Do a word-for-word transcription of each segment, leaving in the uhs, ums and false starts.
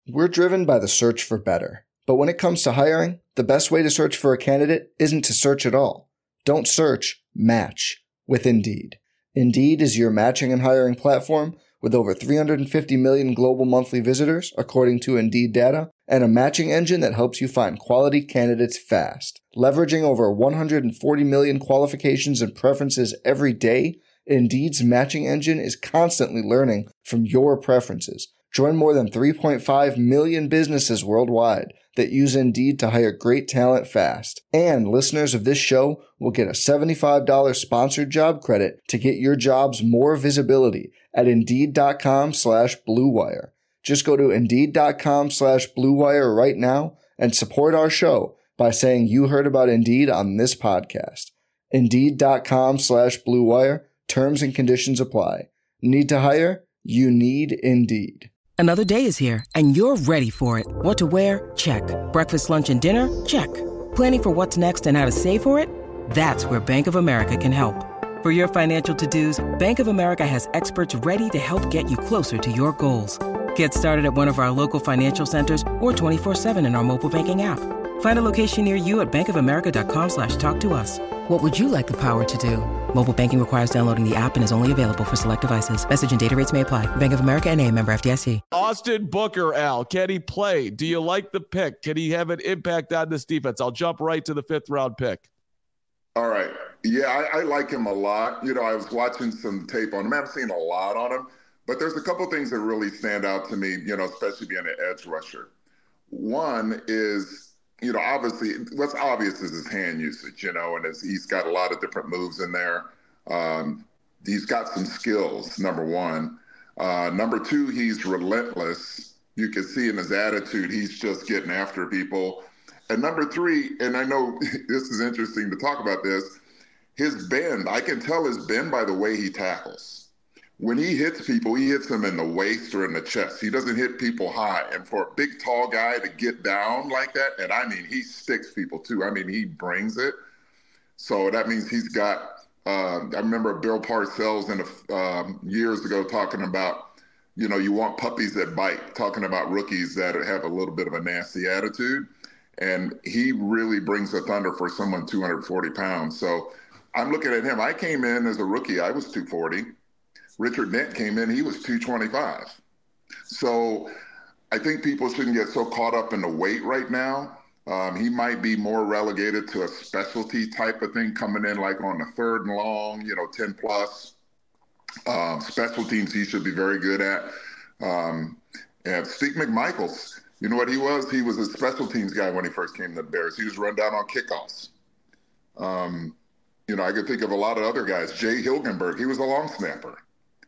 We're driven by the search for better. But when it comes to hiring, the best way to search for a candidate isn't to search at all. Don't search, match with Indeed. Indeed is your matching and hiring platform with over three hundred fifty million global monthly visitors, according to Indeed data, and a matching engine that helps you find quality candidates fast. Leveraging over one hundred forty million qualifications and preferences every day, Indeed's matching engine is constantly learning from your preferences. Join more than three point five million businesses worldwide that use Indeed to hire great talent fast. And listeners of this show will get a seventy-five dollars sponsored job credit to get your jobs more visibility at Indeed.com slash Blue Wire. Just go to Indeed.com slash Blue Wire right now and support our show by saying you heard about Indeed on this podcast. Indeed.com slash Blue Wire. Terms and conditions apply. Need to hire? You need Indeed. Another day is here, and you're ready for it. What to wear? Check. Breakfast, lunch, and dinner? Check. Planning for what's next and how to save for it? That's where Bank of America can help. For your financial to-dos, Bank of America has experts ready to help get you closer to your goals. Get started at one of our local financial centers or twenty-four seven in our mobile banking app. Find a location near you at bankofamerica.com slash talk to us. What would you like the power to do? Mobile banking requires downloading the app and is only available for select devices. Message and data rates may apply. Bank of America N A, member F D I C. Austin Booker, Al, can he play? Do you like the pick? Can he have an impact on this defense? I'll jump right to the fifth round pick. All right. Yeah, I, I like him a lot. You know, I was watching some tape on him. I haven't seen a lot on him, but there's a couple things that really stand out to me, you know, especially being an edge rusher. One is, you know, obviously, what's obvious is his hand usage, you know, and he's got a lot of different moves in there. Um, he's got some skills, number one. Uh, number two, he's relentless. You can see in his attitude, he's just getting after people. And number three, and I know this is interesting to talk about this, his bend, I can tell his bend by the way he tackles. When he hits people, he hits them in the waist or in the chest. He doesn't hit people high. And for a big, tall guy to get down like that, and I mean, he sticks people too. I mean, he brings it. So that means he's got, uh, I remember Bill Parcells in a, um, years ago talking about, you know, you want puppies that bite, talking about rookies that have a little bit of a nasty attitude. And he really brings the thunder for someone two hundred forty pounds. So I'm looking at him. I came in as a rookie. I was two forty. Richard Dent came in, he was two twenty-five. So I think people shouldn't get so caught up in the weight right now. Um, he might be more relegated to a specialty type of thing coming in like on the third and long, you know, ten plus. Um, special teams he should be very good at. Um, and Steve McMichaels, you know what he was? He was a special teams guy when he first came to the Bears. He was run down on kickoffs. Um, you know, I could think of a lot of other guys. Jay Hilgenberg, he was a long snapper.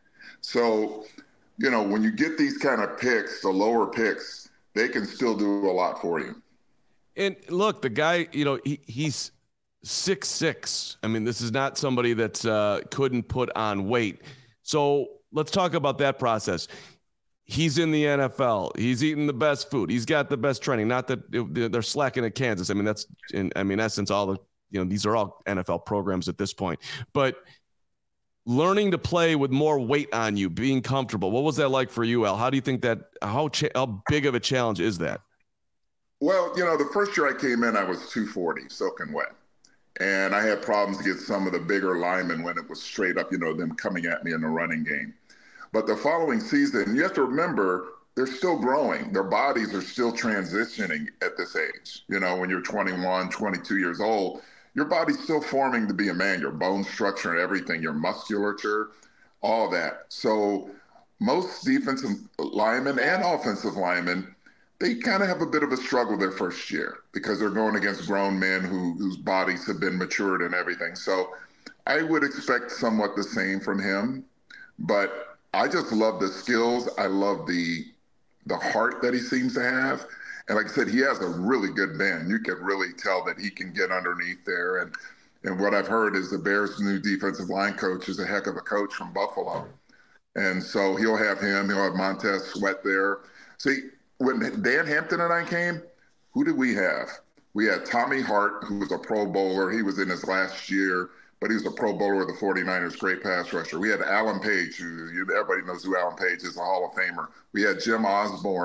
So, you know, when you get these kind of picks, the lower picks, they can still do a lot for you. And look, the guy, you know, he, he's six six. I mean, this is not somebody that uh, couldn't put on weight. So let's talk about that process. He's in the N F L. He's eating the best food. He's got the best training. Not that they're slacking at Kansas. I mean, that's in, I mean, essence, all the, you know, these are all N F L programs at this point. But learning to play with more weight on you, being comfortable. What was that like for you, Al? How do you think that, how, cha- how big of a challenge is that? Well, you know, the first year I came in, I was two forty, soaking wet. And I had problems against some of the bigger linemen when it was straight up, you know, them coming at me in the running game. But the following season, you have to remember, they're still growing. Their bodies are still transitioning at this age. You know, when you're twenty-one, twenty-two years old, your body's still forming to be a man, your bone structure and everything, your musculature, all that. So most defensive linemen and offensive linemen, they kind of have a bit of a struggle their first year because they're going against grown men who, whose bodies have been matured and everything. So I would expect somewhat the same from him, but I just love the skills. I love the the heart that he seems to have. And like I said, he has a really good bend. You can really tell that he can get underneath there. And and what I've heard is the Bears' new defensive line coach is a heck of a coach from Buffalo. And so he'll have him. He'll have Montez Sweat there. See, when Dan Hampton and I came, who did we have? We had Tommy Hart, who was a Pro Bowler. He was in his last year, but he was a Pro Bowler of the forty-niners, great pass rusher. We had Alan Page, who everybody knows who Alan Page is, a Hall of Famer. We had Jim Osborne,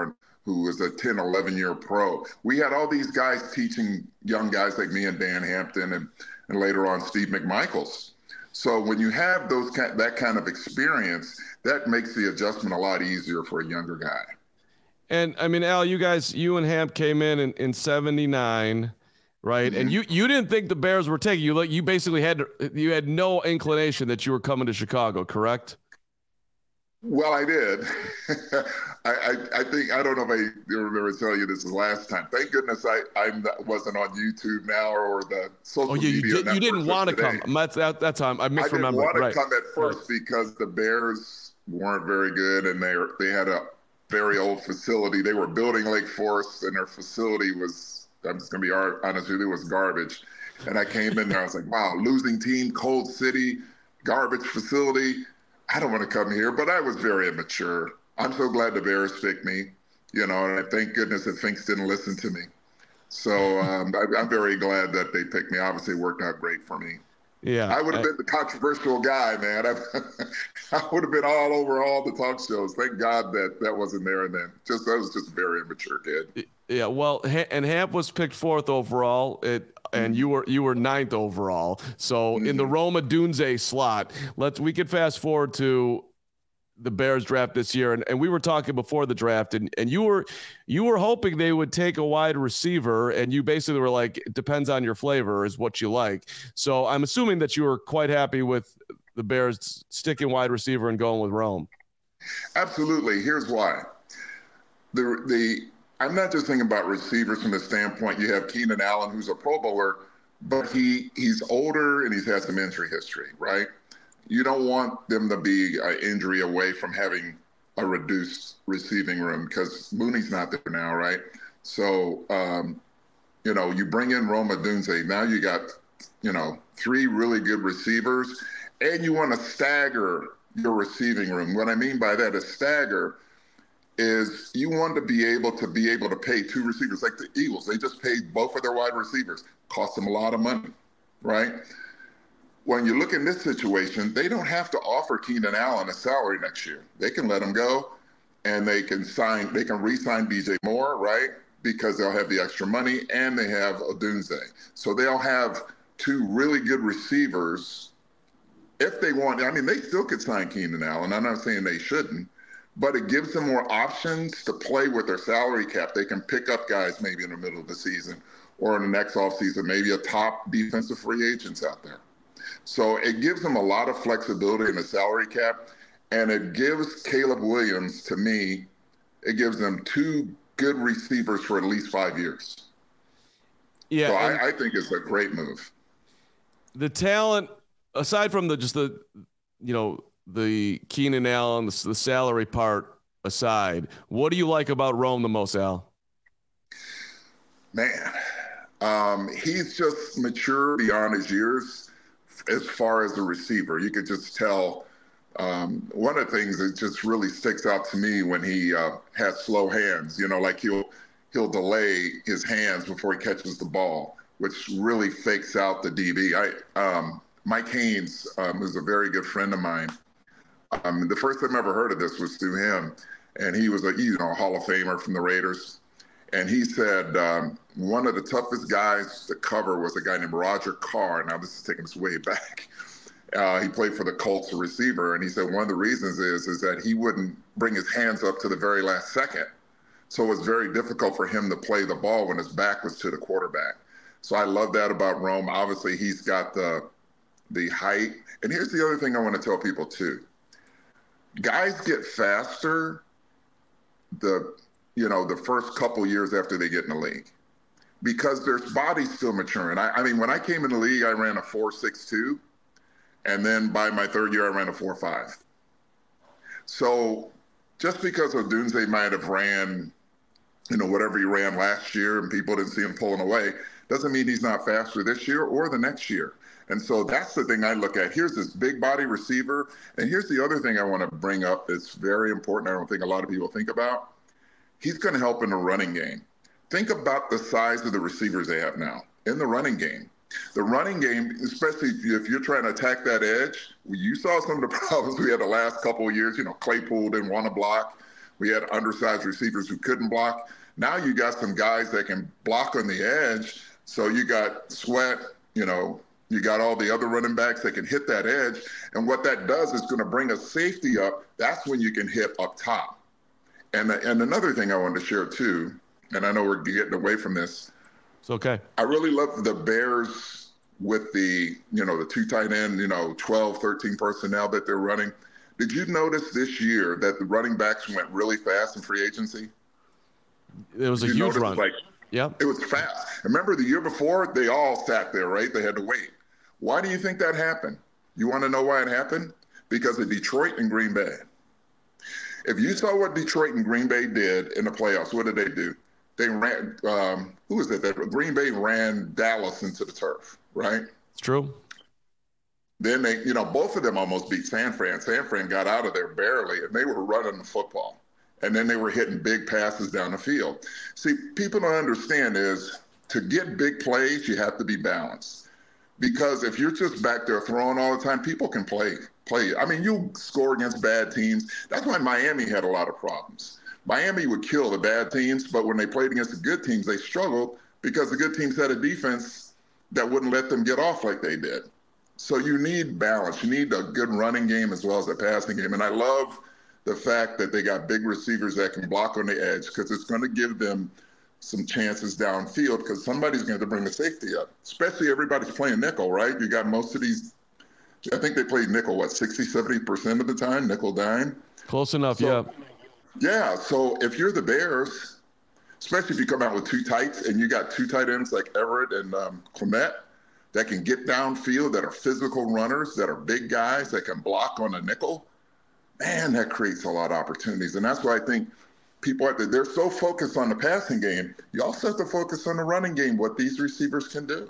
who was a ten, eleven year pro. We had all these guys teaching young guys like me and Dan Hampton and, and later on Steve McMichaels. So when you have those that kind of experience, that makes the adjustment a lot easier for a younger guy. And I mean, Al, you guys, you and Hamp came in in, in seventy-nine, right? Mm-hmm. And you you didn't think the Bears were taking you. Like you basically had you had no inclination that you were coming to Chicago, correct? Well, I did. I, I I think I don't know if I remember telling you this the last time. Thank goodness I I wasn't on YouTube now or the social oh, yeah, media. You, did, you didn't want to come. That's that, that time I misremembered. I didn't want to right. come at first right. because the Bears weren't very good and they they had a very old facility. They were building Lake Forest and their facility was, I'm just gonna be honest with you, it was garbage. And I came in there, I was like, wow, losing team, cold city, garbage facility. I don't want to come here, but I was very immature. I'm so glad the Bears picked me, you know, and I thank goodness that Finks didn't listen to me. So um, I, I'm very glad that they picked me. Obviously, it worked out great for me. Yeah, I would have been the controversial guy, man. I, I would have been all over all the talk shows. Thank God that that wasn't there. And then just I was just a very immature kid. Yeah, well, and Hamp was picked fourth overall. It. And you were you were ninth overall. So mm-hmm. in the Rome Odunze slot, let's we could fast forward to the Bears draft this year. And, and we were talking before the draft, and, and you were you were hoping they would take a wide receiver, and you basically were like, it depends on your flavor, is what you like. So I'm assuming that you were quite happy with the Bears sticking wide receiver and going with Rome. Absolutely. Here's why. The the I'm not just thinking about receivers from the standpoint you have Keenan Allen, who's a Pro Bowler, but he he's older and he's had some injury history, right? You don't want them to be an injury away from having a reduced receiving room because Mooney's not there now, right? So, um, you know, you bring in Rome Odunze. Now you got, you know, three really good receivers, and you want to stagger your receiving room. What I mean by that is stagger is you want to be able to be able to pay two receivers like the Eagles. They just paid both of their wide receivers. Cost them a lot of money, right? When you look in this situation, they don't have to offer Keenan Allen a salary next year. They can let him go and they can sign, they can re-sign D J Moore, right? Because they'll have the extra money and they have Odunze. So they'll have two really good receivers if they want. I mean, they still could sign Keenan Allen. I'm not saying they shouldn't. But it gives them more options to play with their salary cap. They can pick up guys maybe in the middle of the season or in the next offseason, maybe a top defensive free agents out there. So it gives them a lot of flexibility in the salary cap, and it gives Caleb Williams, to me, it gives them two good receivers for at least five years. Yeah, so I, I think it's a great move. The talent, aside from the just the, you know, the Keenan Allen, the, the salary part aside, what do you like about Rome the most, Al? Man, um, he's just mature beyond his years as far as a receiver. You could just tell. Um, one of the things that just really sticks out to me when he uh, has slow hands, you know, like he'll he'll delay his hands before he catches the ball, which really fakes out the D B. I um, Mike Haynes, um, who's a very good friend of mine. Um, the first time I ever heard of this was through him, and he was a you know a Hall of Famer from the Raiders, and he said um, one of the toughest guys to cover was a guy named Roger Carr. Now this is taking us way back. Uh, he played for the Colts, a receiver, and he said one of the reasons is is that he wouldn't bring his hands up to the very last second, so it was very difficult for him to play the ball when his back was to the quarterback. So I love that about Rome. Obviously, he's got the the height, and here's the other thing I want to tell people too. Guys get faster the, you know, the first couple years after they get in the league because their body's still maturing. I, I mean, when I came in the league, I ran a four six two, and then by my third year, I ran a four five. So just because Odunze might have ran, you know, whatever he ran last year and people didn't see him pulling away, doesn't mean he's not faster this year or the next year. And so that's the thing I look at. Here's this big body receiver. And here's the other thing I want to bring up that's very important. I don't think a lot of people think about. He's going to help in the running game. Think about the size of the receivers they have now in the running game. The running game, especially if you're trying to attack that edge, you saw some of the problems we had the last couple of years. You know, Claypool didn't want to block. We had undersized receivers who couldn't block. Now you got some guys that can block on the edge. So you got Sweat, you know, you got all the other running backs that can hit that edge. And what that does is going to bring a safety up. That's when you can hit up top. And, and another thing I wanted to share too, and I know we're getting away from this. It's okay. I really love the Bears with the, you know, the two tight end, you know, twelve, thirteen personnel that they're running. Did you notice this year that the running backs went really fast in free agency? It was a huge run. Like, yeah, it was fast. Remember the year before, they all sat there, right? They had to wait. Why do you think that happened? You want to know why it happened? Because of Detroit and Green Bay. If you saw what Detroit and Green Bay did in the playoffs, what did they do? They ran, um, who was it? That Green Bay ran Dallas into the turf, right? It's true. Then they, you know, both of them almost beat San Fran. San Fran got out of there barely, and they were running the football. And then they were hitting big passes down the field. See, people don't understand is to get big plays, you have to be balanced. Because if you're just back there throwing all the time, people can play. play. I mean, you score against bad teams. That's why Miami had a lot of problems. Miami would kill the bad teams, but when they played against the good teams, they struggled because the good teams had a defense that wouldn't let them get off like they did. So you need balance. You need a good running game as well as a passing game. And I love the fact that they got big receivers that can block on the edge because it's going to give them some chances downfield because somebody's going to bring the safety up, especially everybody's playing nickel, right? You got most of these, I think they played nickel, what, sixty, seventy percent of the time, nickel dime? Close enough, so, yeah. Yeah, so if you're the Bears, especially if you come out with two tights and you got two tight ends like Everett and um, Clement that can get downfield, that are physical runners, that are big guys, that can block on a nickel, man, that creates a lot of opportunities. And that's why I think people are, they're so focused on the passing game. You also have to focus on the running game, what these receivers can do.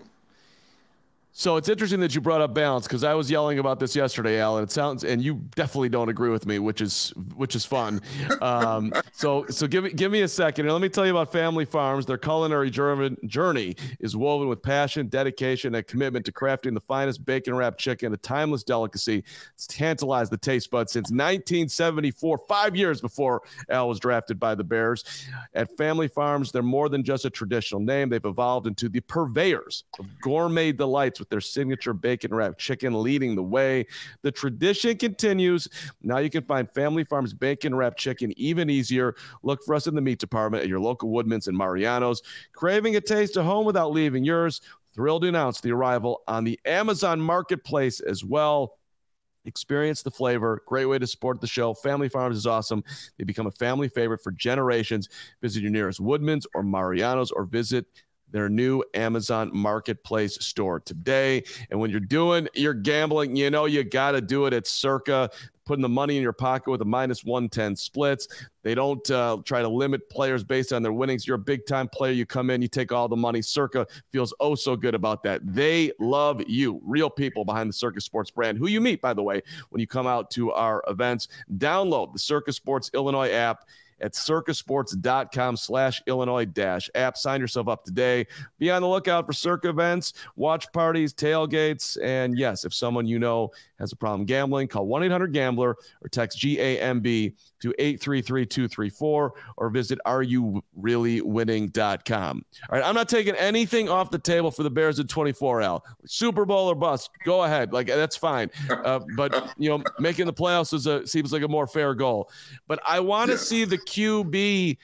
So it's interesting that you brought up balance because I was yelling about this yesterday, Alan. It sounds, and you definitely don't agree with me, which is which is fun. Um, so so give me give me a second, and let me tell you about Family Farms. Their culinary journey is woven with passion, dedication, and commitment to crafting the finest bacon-wrapped chicken, a timeless delicacy. It's tantalized the taste buds since nineteen seventy-four, five years before Al was drafted by the Bears. At Family Farms, they're more than just a traditional name. They've evolved into the purveyors of gourmet delights with their signature bacon-wrapped chicken leading the way. The tradition continues. Now you can find Family Farms bacon-wrapped chicken even easier. Look for us in the meat department at your local Woodman's and Mariano's. Craving a taste of home without leaving yours? Thrilled to announce the arrival on the Amazon Marketplace as well. Experience the flavor. Great way to support the show. Family Farms is awesome. They become a family favorite for generations. Visit your nearest Woodman's or Mariano's or visit their new Amazon Marketplace store today. And when you're doing your gambling, you know you got to do it at Circa, putting the money in your pocket with a minus one ten splits. They don't uh, try to limit players based on their winnings. You're a big-time player. You come in, you take all the money. Circa feels oh so good about that. They love you. Real people behind the Circa Sports brand, who you meet, by the way, when you come out to our events. Download the Circa Sports Illinois app at circasports.com slash Illinois dash app. Sign yourself up today. Be on the lookout for Circa events, watch parties, tailgates, and yes, if someone you know has a problem gambling, call one eight hundred gambler or text G A M B to eight three three two three four or visit are you really winning dot com. All right, I'm not taking anything off the table for the Bears at twenty-four, Al. Super Bowl or bust, go ahead. Like, that's fine. Uh, but, you know, making the playoffs is a, seems like a more fair goal. But I want to yeah. see the Q B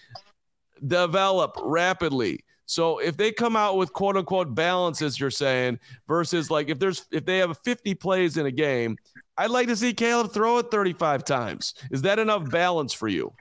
develop rapidly. So if they come out with quote unquote balance, as you're saying, versus like if there's if they have fifty plays in a game, I'd like to see Caleb throw it thirty-five times. Is that enough balance for you?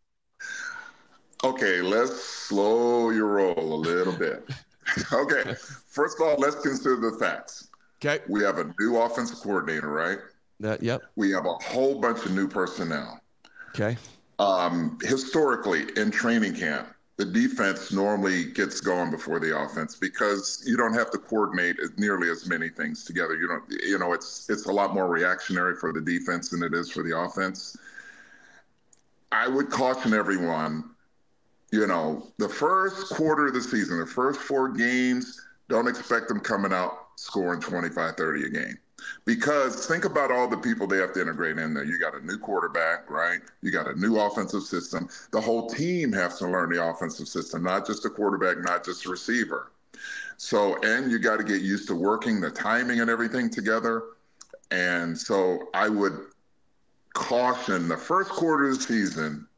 Okay, let's slow your roll a little bit. Okay, first of all, let's consider the facts. Okay, we have a new offensive coordinator, right? That yep. We have a whole bunch of new personnel. Okay. Um, historically, in training camp, the defense normally gets going before the offense because you don't have to coordinate as nearly as many things together. You don't, you know, it's it's a lot more reactionary for the defense than it is for the offense. I would caution everyone, you know, the first quarter of the season, the first four games, don't expect them coming out scoring twenty-five, thirty a game. Because think about all the people they have to integrate in there. You got a new quarterback, right? You got a new offensive system. The whole team has to learn the offensive system, not just the quarterback, not just the receiver. So, and you got to get used to working the timing and everything together. And so I would caution the first quarter of the season,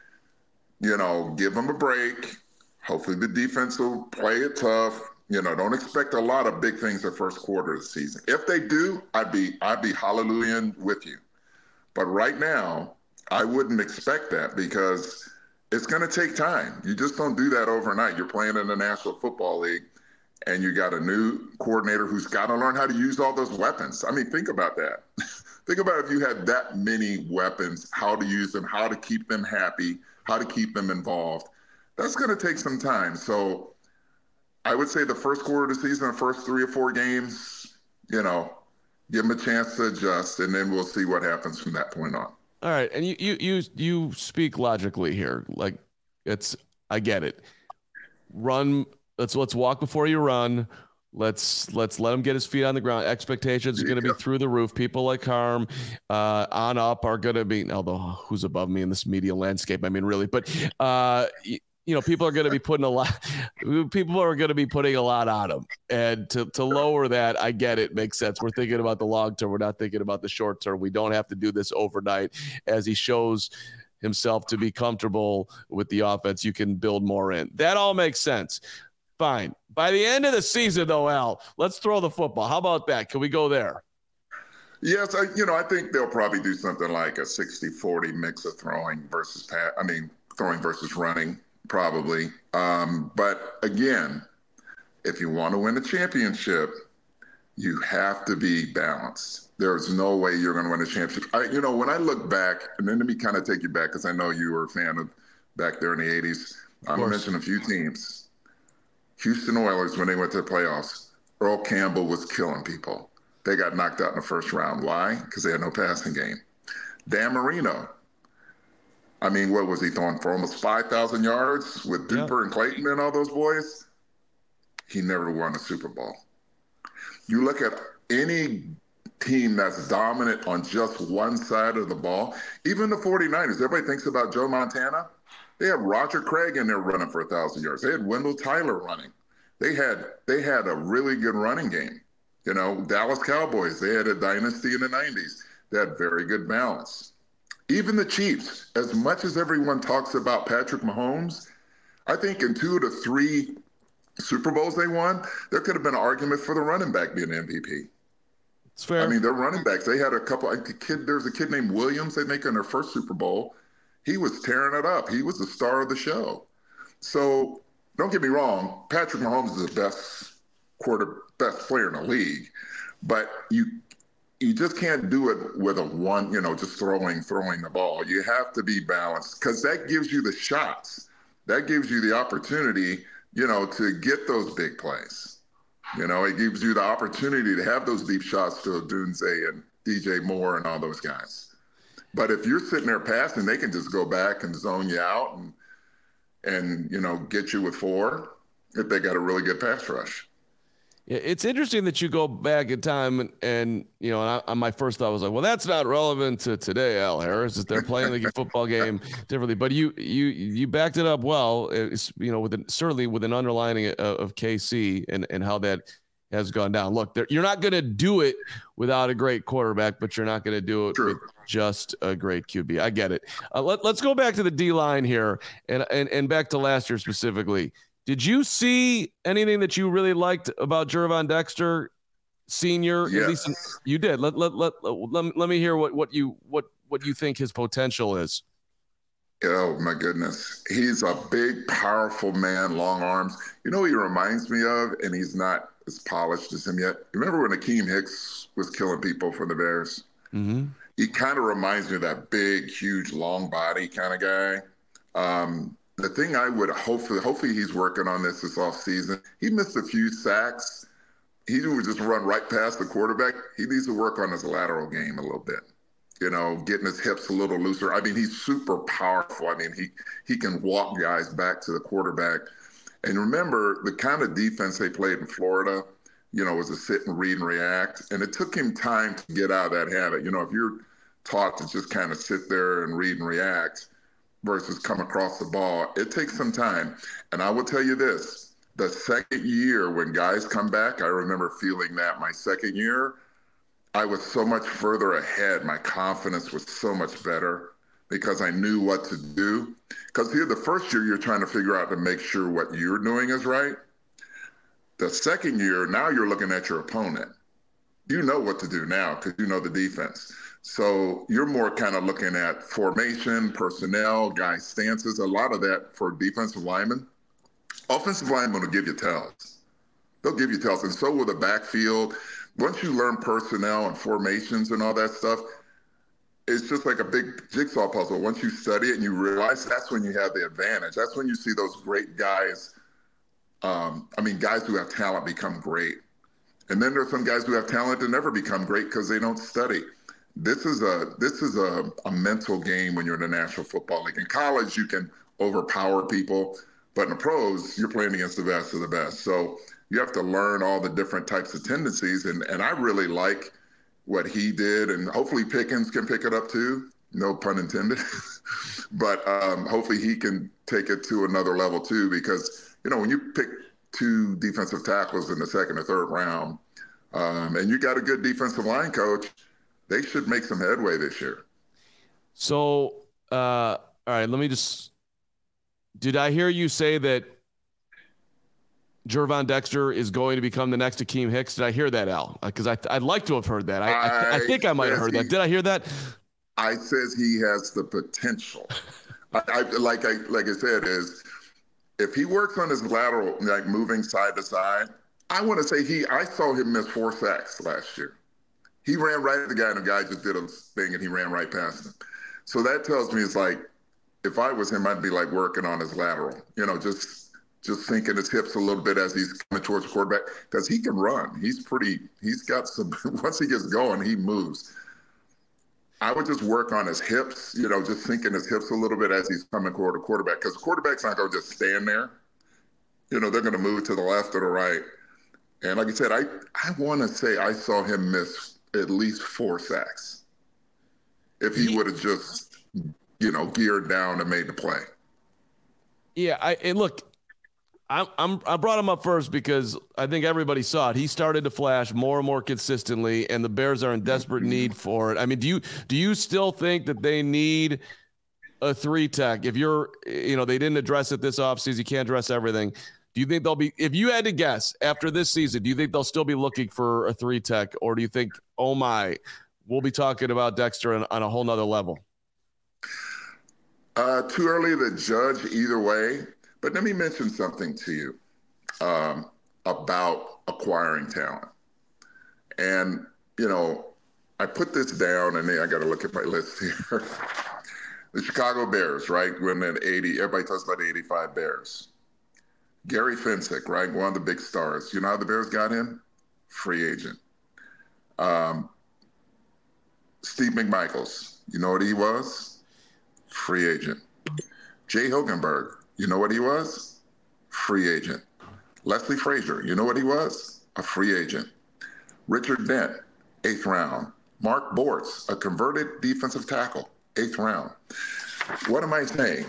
you know, give them a break. Hopefully the defense will play it tough. You know, don't expect a lot of big things the first quarter of the season. If they do, I'd be I'd be hallelujah with you. But right now, I wouldn't expect that because it's going to take time. You just don't do that overnight. You're playing in the National Football League, and you got a new coordinator who's got to learn how to use all those weapons. I mean, think about that. Think about if you had that many weapons, how to use them, how to keep them happy, how to keep them involved. That's going to take some time. So I would say the first quarter of the season, the first three or four games, you know, give them a chance to adjust, and then we'll see what happens from that point on. All right. And you, you, you, you speak logically here. Like it's, I get it. Run. Let's, let's walk before you run. Let's, let's let him get his feet on the ground. Expectations are going to be through the roof. People like Harm uh, on up are going to be, although who's above me in this media landscape? I mean, really, but uh, you know, people are going to be putting a lot, people are going to be putting a lot on him, and to, to lower that, I get it. Makes sense. We're thinking about the long term. We're not thinking about the short term. We don't have to do this overnight. As he shows himself to be comfortable with the offense, you can build more in. That all makes sense. Fine. By the end of the season though, Al, let's throw the football. How about that? Can we go there? Yes. I, you know, I think they'll probably do something like a sixty forty mix of throwing versus pat. I mean, throwing versus running. Probably. Um, but again, if you want to win a championship, you have to be balanced. There's no way you're going to win a championship. I, you know, when I look back, and then let me kind of take you back, because I know you were a fan of back there in the eighties. I'm going to mention a few teams. Houston Oilers, when they went to the playoffs, Earl Campbell was killing people. They got knocked out in the first round. Why? Because they had no passing game. Dan Marino, I mean, what was he throwing for? Almost five thousand yards with Duper yeah. and Clayton and all those boys? He never won a Super Bowl. You look at any team that's dominant on just one side of the ball, even the forty-niners, everybody thinks about Joe Montana. They had Roger Craig in there running for one thousand yards. They had Wendell Tyler running. They had they had a really good running game. You know, Dallas Cowboys, they had a dynasty in the nineties. They had very good balance. Even the Chiefs, as much as everyone talks about Patrick Mahomes, I think in two of the three Super Bowls they won, there could have been an argument for the running back being M V P. It's fair. I mean, their running backs, they had a couple, a kid, there's a kid named Williams they make in their first Super Bowl. He was tearing it up. He was the star of the show. So don't get me wrong, Patrick Mahomes is the best quarter, best player in the league, but you You just can't do it with a one, you know, just throwing, throwing the ball. You have to be balanced because that gives you the shots. That gives you the opportunity, you know, to get those big plays. You know, it gives you the opportunity to have those deep shots to Odunze and D J Moore and all those guys. But if you're sitting there passing, they can just go back and zone you out and, and you know, get you with four if they got a really good pass rush. It's interesting that you go back in time and, and you know, and I, my first thought was like, well, that's not relevant to today, Al Harris, is they're playing the football game differently. But you you you backed it up well, it's, you know, with an, certainly with an underlining of, of K C and, and how that has gone down. Look, you're not going to do it without a great quarterback, but you're not going to do it True. with just a great Q B. I get it. Uh, let, let's go back to the D-line here and, and, and back to last year specifically. Did you see anything that you really liked about Gervon Dexter Senior? Yes. At least in, you did. Let, let, let, let, let me hear what, what you what what you think his potential is. Oh, my goodness. He's a big, powerful man, long arms. You know what he reminds me of, and he's not as polished as him yet? Remember when Akeem Hicks was killing people for the Bears? Mm-hmm. He kind of reminds me of that big, huge, long body kind of guy. Um, the thing I would hopefully, hopefully he's working on this this offseason. He missed a few sacks. He would just run right past the quarterback. He needs to work on his lateral game a little bit. You know, getting his hips a little looser. I mean, he's super powerful. I mean, he he can walk guys back to the quarterback. And remember, the kind of defense they played in Florida, you know, was to sit and read and react. And it took him time to get out of that habit. You know, if you're taught to just kind of sit there and read and react versus come across the ball, it takes some time. And I will tell you this, the second year when guys come back, I remember feeling that my second year, I was so much further ahead. My confidence was so much better because I knew what to do. Because here, the first year, you're trying to figure out to make sure what you're doing is right. The second year, now you're looking at your opponent. You know what to do now because you know the defense. So you're more kind of looking at formation, personnel, guy stances, a lot of that for defensive linemen. Offensive linemen will give you tells. They'll give you tells, and so will the backfield. Once you learn personnel and formations and all that stuff, it's just like a big jigsaw puzzle. Once you study it and you realize, that's when you have the advantage. That's when you see those great guys. Um, I mean, guys who have talent become great. And then there's some guys who have talent that never become great because they don't study. This is a this is a, a mental game when you're in the National Football League. In college, you can overpower people, but in the pros, you're playing against the best of the best. So you have to learn all the different types of tendencies. And, and I really like what he did. And hopefully Pickens can pick it up too. No pun intended. But um, hopefully he can take it to another level too, because, you know, when you pick two defensive tackles in the second or third round, um, and you got a good defensive line coach, they should make some headway this year. So, uh, all right, let me just – did I hear you say that Gervon Dexter is going to become the next Akeem Hicks? Did I hear that, Al? Because I, I'd like to have heard that. I, I, I think I might have heard he, that. Did I hear that? I says he has the potential. I, I like I like I said is if he works on his lateral, like moving side to side, I want to say he. I saw him miss four sacks last year. He ran right at the guy, and the guy just did a thing, and he ran right past him. So that tells me it's like, if I was him, I'd be like working on his lateral, you know, just just sinking his hips a little bit as he's coming towards the quarterback, because he can run. He's pretty. He's got some. Once he gets going, he moves. I would just work on his hips, you know, just sinking his hips a little bit as he's coming toward the quarterback, because the quarterback's not going to just stand there. You know, they're going to move to the left or the right. And like I said, I I want to say I saw him miss at least four sacks if he would have just, you know, geared down and made the play. Yeah, I and look, I'm I'm I brought him up first because I think everybody saw it. He started to flash more and more consistently, and the Bears are in desperate need for it. I mean, do you do you still think that they need a three tech? If you're, you know, they didn't address it this offseason, you can't address everything. Do you think they'll be, if you had to guess after this season, do you think they'll still be looking for a three tech, or do you think, oh my, we'll be talking about Dexter on, on a whole nother level? Uh, too early to judge either way, but let me mention something to you um, about acquiring talent. And, you know, I put this down, and then I got to look at my list here. The Chicago Bears, right? When in eighty, everybody talks about the eighty-five Bears. Gary Fensick, right? One of the big stars. You know how the Bears got him? Free agent. Um, Steve McMichaels, you know what he was? Free agent. Jay Hilgenberg, you know what he was? Free agent. Leslie Frazier, you know what he was? A free agent. Richard Dent, eighth round. Mark Bortz, a converted defensive tackle, eighth round. What am I saying?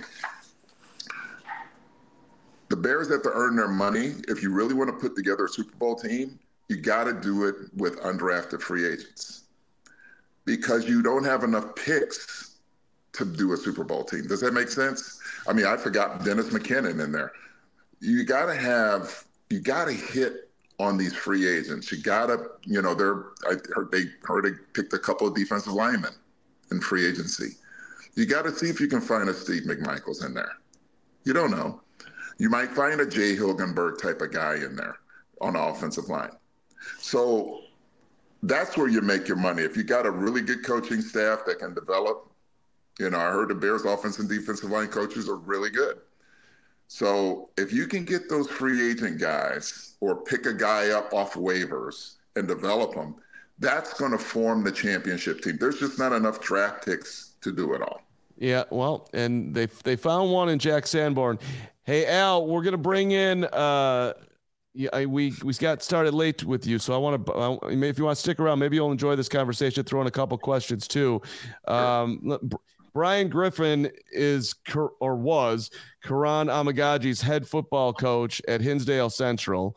The Bears have to earn their money. If you really want to put together a Super Bowl team, you got to do it with undrafted free agents, because you don't have enough picks to do a Super Bowl team. Does that make sense? I mean, I forgot Dennis McKinnon in there. You got to have, you got to hit on these free agents. You got to, you know, they're, I heard they heard they picked a couple of defensive linemen in free agency. You got to see if you can find a Steve McMichaels in there. You don't know. You might find a Jay Hilgenberg type of guy in there on the offensive line. So that's where you make your money. If you got a really good coaching staff that can develop, you know, I heard the Bears offensive and defensive line coaches are really good. So if you can get those free agent guys or pick a guy up off waivers and develop them, that's going to form the championship team. There's just not enough draft picks to do it all. Yeah, well, and they they found one in Jack Sanborn. Hey, Al, we're going to bring in uh, Yeah, I, we we got started late with you, so I want to. Uh, if you want to stick around, maybe you'll enjoy this conversation. Throw in a couple questions too. Um, Brian Griffin is or was Karan Amagaji's head football coach at Hinsdale Central.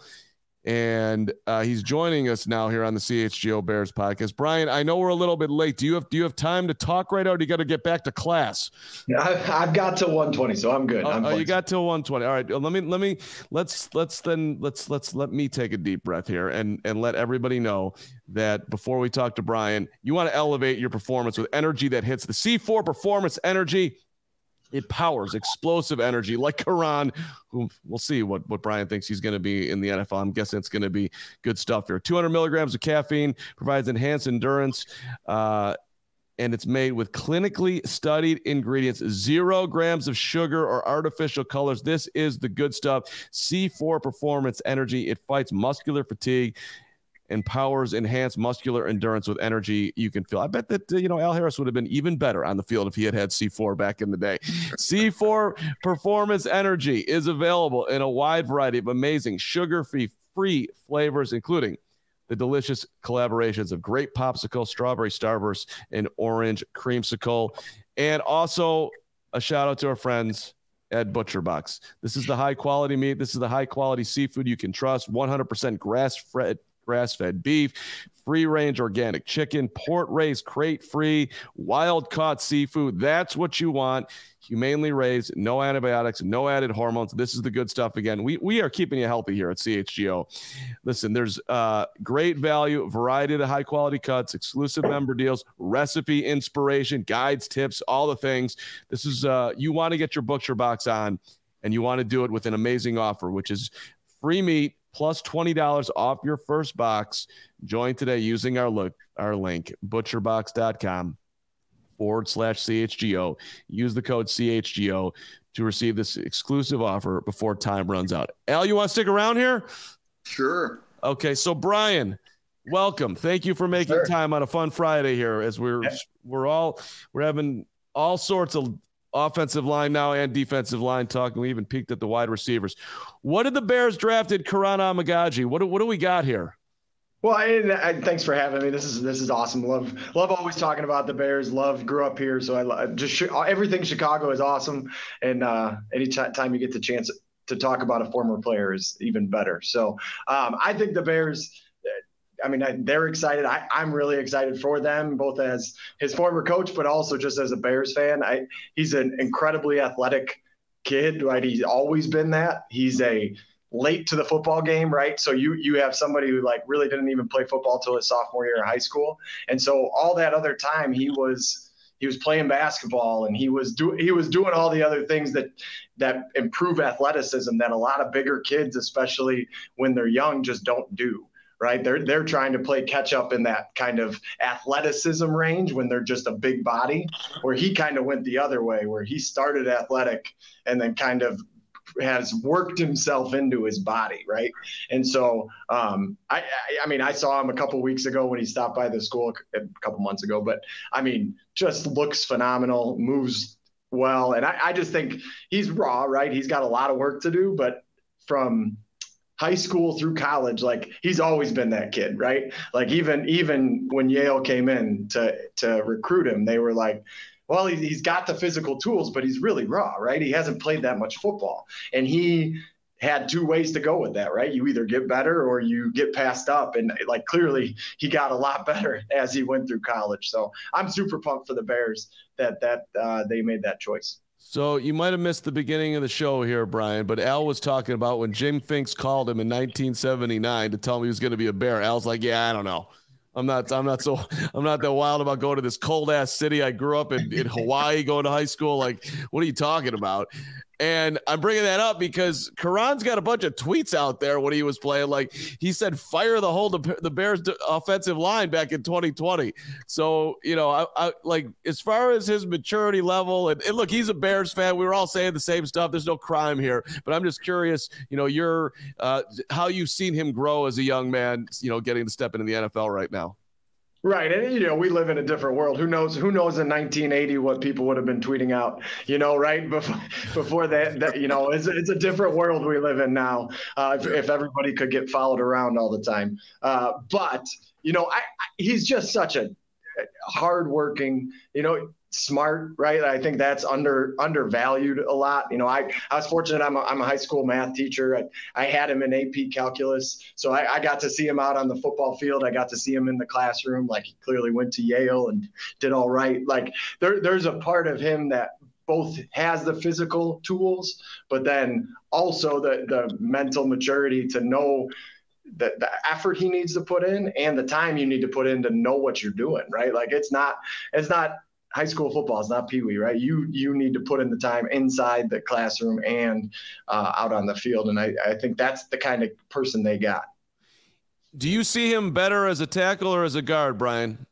And uh, he's joining us now here on the C H G O Bears podcast. Brian, I know we're a little bit late. Do you have do you have time to talk right now, or do you got to get back to class? Yeah, I've, I've got till one twenty, so I'm good. Oh, I'm oh you got till one twenty. All right. Let me let me let's let's then let's let's let me take a deep breath here and and let everybody know that before we talk to Brian, you want to elevate your performance with energy that hits the C four Performance Energy. It powers explosive energy like Karan, who we'll see what, what Brian thinks he's going to be in the N F L. I'm guessing it's going to be good stuff here. two hundred milligrams of caffeine provides enhanced endurance, uh, and it's made with clinically studied ingredients, zero grams of sugar or artificial colors. This is the good stuff. C four Performance Energy. It fights muscular fatigue and powers enhanced muscular endurance with energy you can feel. I bet that, uh, you know, Al Harris would have been even better on the field if he had had C four back in the day. C four Performance Energy is available in a wide variety of amazing sugar-free free flavors, including the delicious collaborations of grape popsicle, strawberry starburst, and orange creamsicle. And also a shout out to our friends at Butcher Box. This is the high quality meat. This is the high quality seafood you can trust. one hundred percent grass-fed grass-fed beef, free-range organic chicken, port-raised, crate-free, wild-caught seafood. That's what you want. Humanely raised, no antibiotics, no added hormones. This is the good stuff. Again, we we are keeping you healthy here at C H G O. Listen, there's uh, great value, variety of the high-quality cuts, exclusive member deals, recipe inspiration, guides, tips, all the things. This is uh, you want to get your Butcher Box on, and you want to do it with an amazing offer, which is free meat, plus twenty dollars off your first box. Join today using our look, our link, butcherbox.com forward slash CHGO. Use the code C H G O to receive this exclusive offer before time runs out. Al, you want to stick around here? Sure. Okay, so Brian, welcome. Thank you for making Sure. time on a fun Friday here as we're Yeah. we're all we're having all sorts of offensive line now and defensive line talking. We even peeked at the wide receivers. What did the Bears drafted Karan Amagaji? What do, what do we got here? Well, I, I, thanks for having me. This is this is awesome. Love love always talking about the Bears. Love grew up here, so I just everything Chicago is awesome. And uh, any t- time you get the chance to talk about a former player is even better. So um, I think the Bears. I mean, I, they're excited. I, I'm really excited for them, both as his former coach, but also just as a Bears fan. I, he's an incredibly athletic kid, right? He's always been that. He's a late to the football game, right? So you you have somebody who like really didn't even play football till his sophomore year of high school, and so all that other time he was he was playing basketball and he was doing he was doing all the other things that that improve athleticism that a lot of bigger kids, especially when they're young, just don't do. Right. They're they're trying to play catch up in that kind of athleticism range when they're just a big body, where he kind of went the other way, where he started athletic and then kind of has worked himself into his body. Right. And so um, I, I I mean, I saw him a couple weeks ago when he stopped by the school a couple months ago. But I mean, just looks phenomenal, moves well. And I, I just think he's raw. Right. He's got a lot of work to do. But from high school through college, like he's always been that kid, right? Like even even when Yale came in to to recruit him, they were like, well, he, he's got the physical tools, but he's really raw, right? He hasn't played that much football. And he had two ways to go with that, right? You either get better or you get passed up. And like clearly he got a lot better as he went through college. So I'm super pumped for the Bears that that uh, they made that choice. So you might have missed the beginning of the show here, Brian, but Al was talking about when Jim Finks called him in nineteen seventy-nine to tell him he was going to be a Bear. Al's like, yeah, I don't know. I'm not, I'm not so, I'm not that wild about going to this cold ass city. I grew up in, in Hawaii, going to high school. Like, what are you talking about? And I'm bringing that up because Karan's got a bunch of tweets out there when he was playing. Like he said, fire the whole the Bears offensive line back in twenty twenty. So, you know, I, I like as far as his maturity level and, and look, he's a Bears fan. We were all saying the same stuff. There's no crime here, but I'm just curious, you know, you're uh, how you've seen him grow as a young man, you know, getting to step into the N F L right now. Right. And, you know, we live in a different world. Who knows, who knows in nineteen eighty what people would have been tweeting out, you know, right before, before that, that you know, it's, it's a different world we live in now. Uh, if, if everybody could get followed around all the time. Uh, but, you know, I, I, he's just such a hardworking, you know, smart, right? I think that's under undervalued a lot. You know, I, I was fortunate. I'm a, I'm a high school math teacher. I, I had him in A P calculus. So I, I got to see him out on the football field. I got to see him in the classroom. Like, he clearly went to Yale and did all right. Like, there, there's a part of him that both has the physical tools, but then also the, the mental maturity to know the, the effort he needs to put in and the time you need to put in to know what you're doing, right? Like, it's not, it's not, high school football is not peewee, right? You you need to put in the time inside the classroom and uh, out on the field, and I, I think that's the kind of person they got. Do you see him better as a tackle or as a guard, Brian?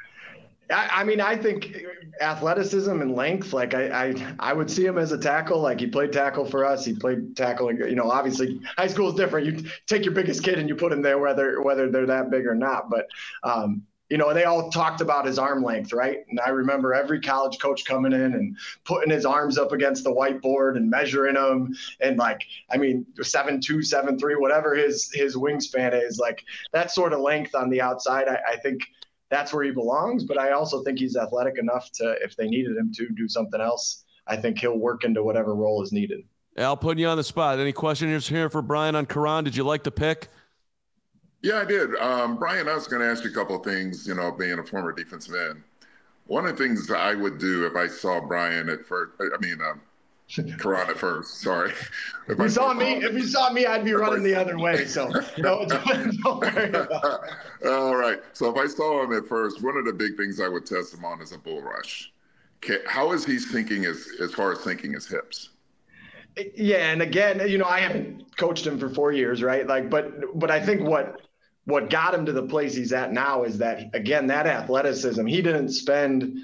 I, I mean, I think athleticism and length, like I, I I would see him as a tackle. Like, he played tackle for us. He played tackle, you know, obviously high school is different. You take your biggest kid and you put him there, whether whether they're that big or not. But um you know, they all talked about his arm length, right? And I remember every college coach coming in and putting his arms up against the whiteboard and measuring them. And like, I mean, seven two, seven three, whatever his his wingspan is, like, that sort of length on the outside, I, I think that's where he belongs. But I also think he's athletic enough to, if they needed him to do something else, I think he'll work into whatever role is needed. Al, putting you on the spot. Any questions here for Brian on Karan? Did you like the pick? Yeah, I did. Um, Brian, I was going to ask you a couple of things, you know, being a former defensive end. One of the things I would do if I saw Brian at first, I mean, um, Karan at first, sorry. If you saw me, if you saw me, I'd be running the other way. So don't, don't worry about it. All right. So if I saw him at first, one of the big things I would test him on is a bull rush. Okay. How is he thinking as, as far as thinking his hips? Yeah. And again, you know, I haven't coached him for four years, right? Like, but, but I think what, what got him to the place he's at now is that, again, that athleticism. He didn't spend,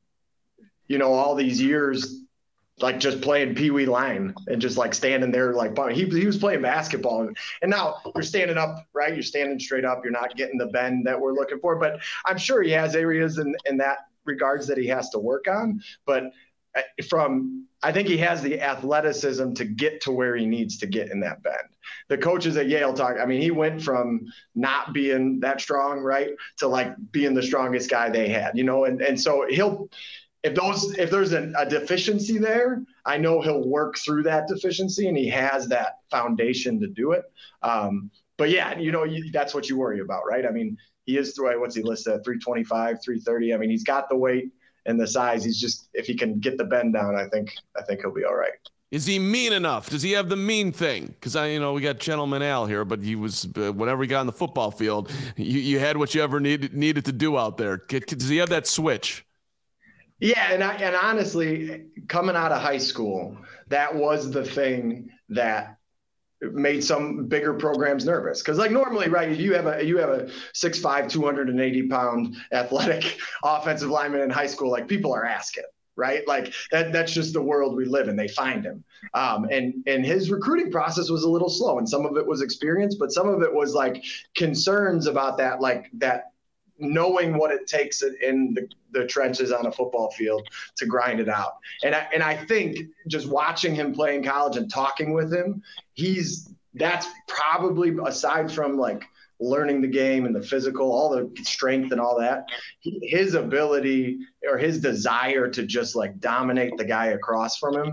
you know, all these years like just playing peewee line and just like standing there like he he was playing basketball, and, and now you're standing up, right? You're standing straight up. You're not getting the bend that we're looking for. But I'm sure he has areas in in that regards that he has to work on. But from I think he has the athleticism to get to where he needs to get in that bend. The coaches at Yale talk, I mean, he went from not being that strong, right, to like being the strongest guy they had, you know, and, and so he'll, if those, if there's a, a deficiency there, I know he'll work through that deficiency, and he has that foundation to do it. Um, but yeah, you know, you, that's what you worry about, right? I mean, he is, what's he listed at three twenty-five, three thirty. I mean, he's got the weight and the size. He's just, if he can get the bend down, I think, I think he'll be all right. Is he mean enough? Does he have the mean thing? Because I, you know, we got Gentleman Al here, but he was uh, whenever he got on the football field, you, you had what you ever needed needed to do out there. Does he have that switch? Yeah, and I, and honestly, coming out of high school, that was the thing that made some bigger programs nervous. Because like normally, right, you have a you have a six five, two hundred eighty pound athletic offensive lineman in high school, like people are asking. Right. Like that, that's just the world we live in. They find him. Um, and, and his recruiting process was a little slow, and some of it was experience, but some of it was like concerns about that, like that knowing what it takes in the, the trenches on a football field to grind it out. And I, and I think just watching him play in college and talking with him, he's, that's probably, aside from like learning the game and the physical, all the strength and all that, his ability or his desire to just like dominate the guy across from him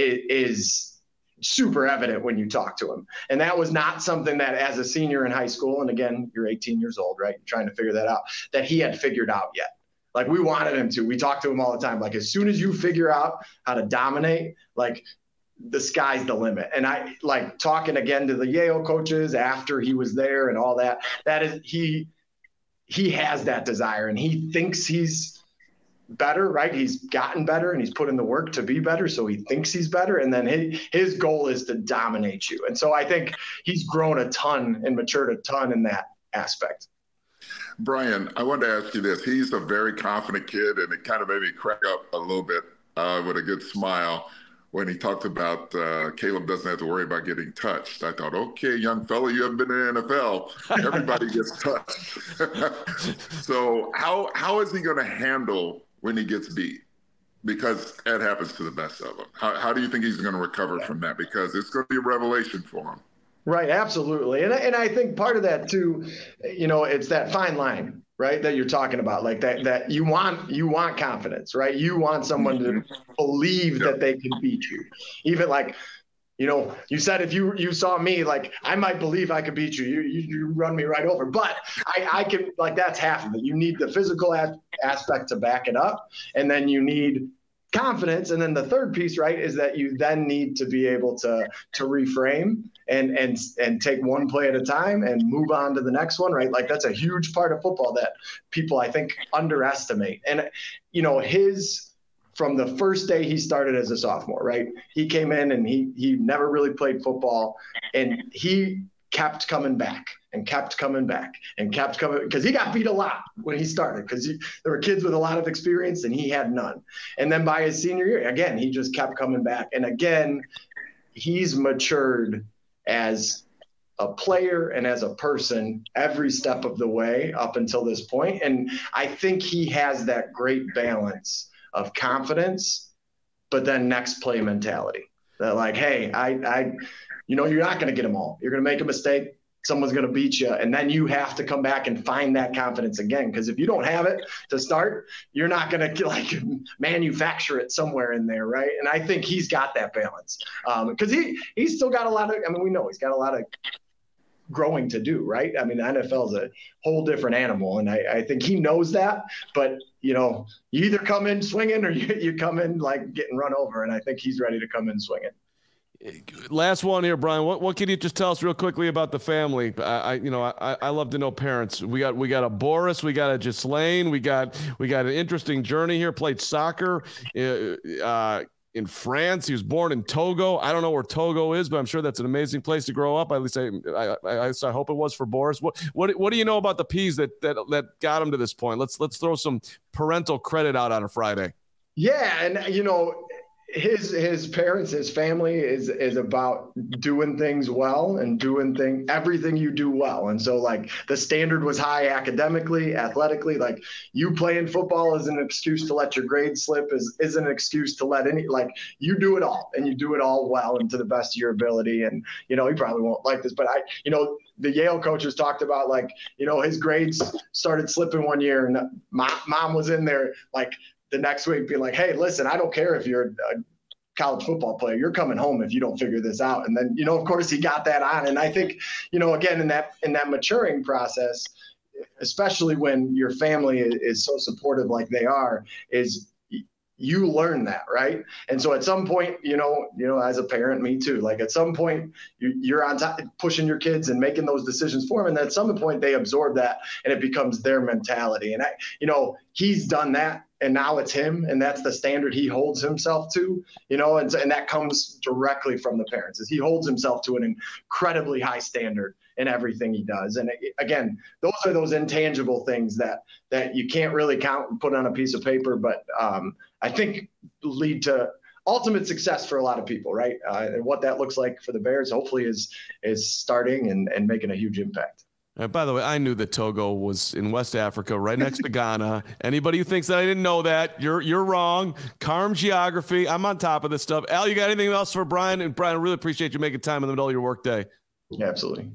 is super evident when you talk to him. And that was not something that as a senior in high school, and again, you're eighteen years old, right? You're trying to figure that out, that he had figured out yet. Like we wanted him to. We talked to him all the time. Like as soon as you figure out how to dominate, like the sky's the limit. And I like talking again to the Yale coaches after he was there and all that, that is, he, he has that desire, and he thinks he's better, right? He's gotten better and he's put in the work to be better. So he thinks he's better. And then his, his goal is to dominate you. And so I think he's grown a ton and matured a ton in that aspect. Brian, I wanted to ask you this. He's a very confident kid, and it kind of made me crack up a little bit uh, with a good smile. when he talked about uh, Caleb doesn't have to worry about getting touched. I thought, okay, young fella, you haven't been in the N F L. Everybody gets touched. So how how is he going to handle when he gets beat? Because that happens to the best of them. How, how do you think he's going to recover from that? Because it's going to be a revelation for him. Right, absolutely. And, and I think part of that too, you know, it's that fine line, right, that you're talking about, like that that you want you want confidence, right? You want someone to believe yep. that they can beat you. Even like, you know, you said if you you saw me, like I might believe I could beat you. You you, you run me right over. But I, I can, like, that's half of it. You need the physical as- aspect to back it up, and then you need confidence. And then the third piece, right, is that you then need to be able to to reframe and and and take one play at a time and move on to the next one, right? Like that's a huge part of football that people, I think, underestimate. And, you know, his, from the first day he started as a sophomore, right? He came in and he he never really played football, and he kept coming back and kept coming back and kept coming, because he got beat a lot when he started, because there were kids with a lot of experience and he had none. And then by his senior year, again, he just kept coming back. And again, he's matured as a player and as a person every step of the way up until this point. And I think he has that great balance of confidence, but then next play mentality. That like, hey, I, I, you know, you're not going to get them all. You're going to make a mistake. Someone's going to beat you. And then you have to come back and find that confidence again. Because if you don't have it to start, you're not going to like manufacture it somewhere in there. Right. And I think he's got that balance because um, he, he's still got a lot of, I mean, we know he's got a lot of growing to do. Right. I mean, the N F L is a whole different animal. And I, I think he knows that. But, you know, you either come in swinging or you, you come in like getting run over. And I think he's ready to come in swinging. Last one here, Brian. What what can you just tell us real quickly about the family? I, I you know I, I love to know parents. We got we got a Boris, we got a Ghislaine, we got we got an interesting journey here. Played soccer uh, uh, in France. He was born in Togo. I don't know where Togo is, but I'm sure that's an amazing place to grow up. At least I I, I, I hope it was for Boris. What what what do you know about the Peas that that that got him to this point? Let's let's throw some parental credit out on a Friday. Yeah, and you know. His his parents, his family is is about doing things well and doing thing everything you do well. And so like the standard was high academically, athletically. Like you playing football is an excuse to let your grades slip, is is an excuse to let any, like you do it all and you do it all well and to the best of your ability. And you know, he probably won't like this, but I you know, the Yale coaches talked about like, you know, his grades started slipping one year and mom, mom was in there like the next week being like, hey, listen, I don't care if you're a college football player, you're coming home if you don't figure this out. And then, you know, of course he got that on. And I think, you know, again, in that, in that maturing process, especially when your family is so supportive like they are, is you learn that, right? And so at some point, you know, you know, as a parent, me too, like at some point you, you're on top pushing your kids and making those decisions for them. And at some point they absorb that and it becomes their mentality. And I, you know, he's done that. And now it's him, and that's the standard he holds himself to, you know, and, and that comes directly from the parents. Is he holds himself to an incredibly high standard in everything he does. And it, again, those are those intangible things that that you can't really count and put on a piece of paper, but um, I think lead to ultimate success for a lot of people, right? Uh, and what that looks like for the Bears, hopefully, is is starting and, and making a huge impact. Uh, by the way, I knew that Togo was in West Africa, right next to Ghana. Anybody who thinks that I didn't know that, you're you're wrong. Carm geography. I'm on top of this stuff. Al, you got anything else for Brian? And Brian, I really appreciate you making time in the middle of your work day. Yeah, absolutely.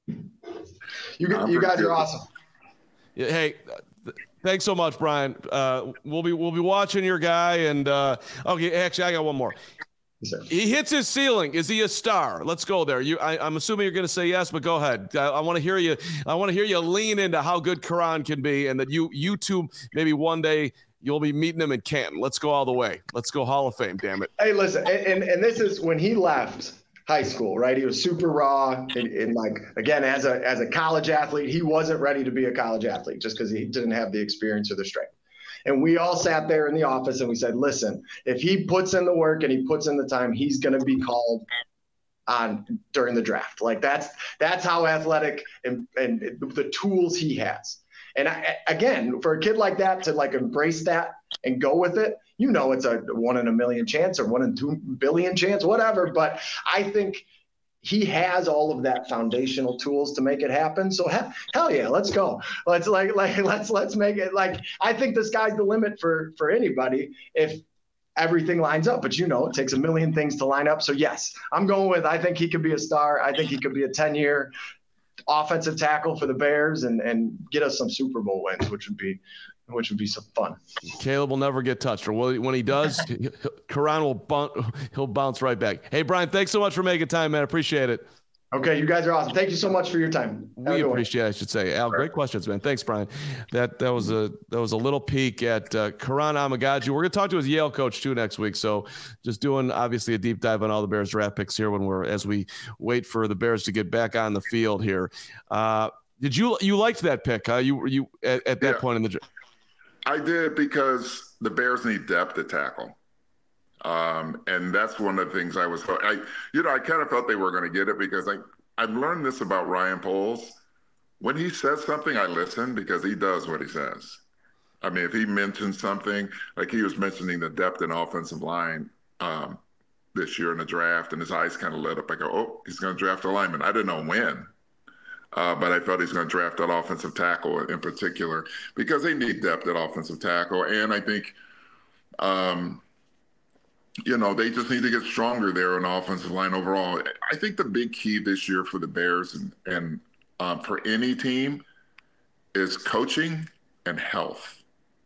You you guys are awesome. Yeah, hey, th- thanks so much, Brian. Uh, we'll be we'll be watching your guy. And uh, okay, actually, I got one more. He hits his ceiling. Is he a star? Let's go there. You, I, I'm assuming you're going to say yes, but go ahead. I, I want to hear you. I want to hear you lean into how good Karan can be, and that you, you two, maybe one day you'll be meeting him in Canton. Let's go all the way. Let's go Hall of Fame. Damn it. Hey, listen, and and, and this is when he left high school, right? He was super raw, and, and like again, as a as a college athlete, he wasn't ready to be a college athlete just because he didn't have the experience or the strength. And we all sat there in the office and we said, listen, if he puts in the work and he puts in the time, he's going to be called on during the draft. Like that's, that's how athletic and, and the tools he has. And I, again, for a kid like that to like embrace that and go with it, you know, it's a one in a million chance or one in two billion chance, whatever. But I think he has all of that foundational tools to make it happen. So hell, hell yeah, let's go. Let's like, like, let's, let's make it like, I think the sky's the limit for, for anybody if everything lines up, but you know, it takes a million things to line up. So yes, I'm going with, I think he could be a star. I think he could be a ten year offensive tackle for the Bears and, and get us some Super Bowl wins, which would be, which would be some fun. Caleb will never get touched, or when he does, Karan will bounce, he'll bounce right back. Hey, Brian, thanks so much for making time, man. Appreciate it. Okay, you guys are awesome. Thank you so much for your time. Have we appreciate it, I should say. Al, great questions, man. Thanks, Brian. That that was a that was a little peek at uh, Karan Amagaju. We're going to talk to his Yale coach too next week. So just doing obviously a deep dive on all the Bears draft picks here when we're as we wait for the Bears to get back on the field here. Uh, did you you liked that pick? Huh? You you at, at that yeah. point in the draft? I did, because the Bears need depth at tackle. Um, and that's one of the things I was, I, you know, I kind of felt they were going to get it, because I, I've learned this about Ryan Poles. When he says something, I listen, because he does what he says. I mean, if he mentions something, like he was mentioning the depth in offensive line um, this year in the draft, and his eyes kind of lit up. I go, oh, he's going to draft a lineman. I didn't know when. Uh, but I felt he's going to draft that offensive tackle in particular, because they need depth at offensive tackle. And I think, um, you know, they just need to get stronger there on the offensive line overall. I think the big key this year for the Bears and, and um, for any team is coaching and health.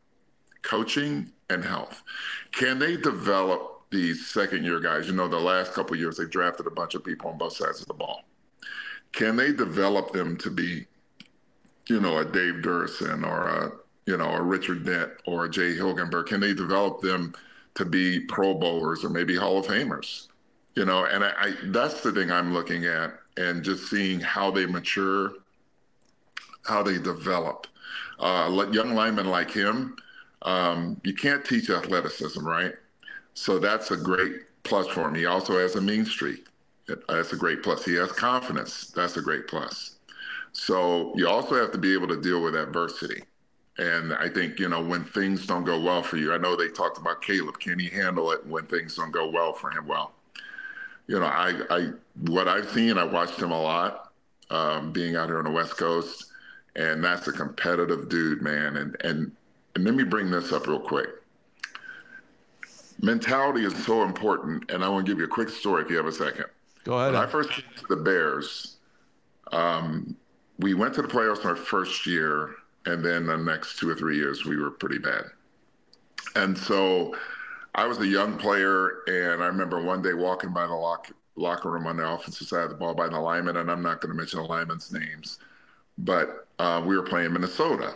Coaching and health. Can they develop these second-year guys? You know, the last couple of years, they drafted a bunch of people on both sides of the ball. Can they develop them to be, you know, a Dave Durson or a, you know, a Richard Dent or a Jay Hilgenberg? Can they develop them to be Pro Bowlers or maybe Hall of Famers? You know, and I, I that's the thing I'm looking at, and just seeing how they mature, how they develop. Uh, young linemen like him, um, you can't teach athleticism, right? So that's a great plus for him. He also has a mean streak. That's a great plus. He has confidence. That's a great plus. So you also have to be able to deal with adversity. And I think, you know, when things don't go well for you, I know they talked about Caleb. Can he handle it when things don't go well for him? Well, you know, I, I what I've seen, I watched him a lot, um, being out here on the West Coast, and that's a competitive dude, man. And and and let me bring this up real quick. Mentality is so important, and I want to give you a quick story if you have a second. Go ahead. When I first came to the Bears, um, we went to the playoffs in our first year, and then the next two or three years, we were pretty bad. And so I was a young player, and I remember one day walking by the lock, locker room on the offensive side of the ball by the lineman, and I'm not going to mention the linemen's names, but uh, we were playing Minnesota.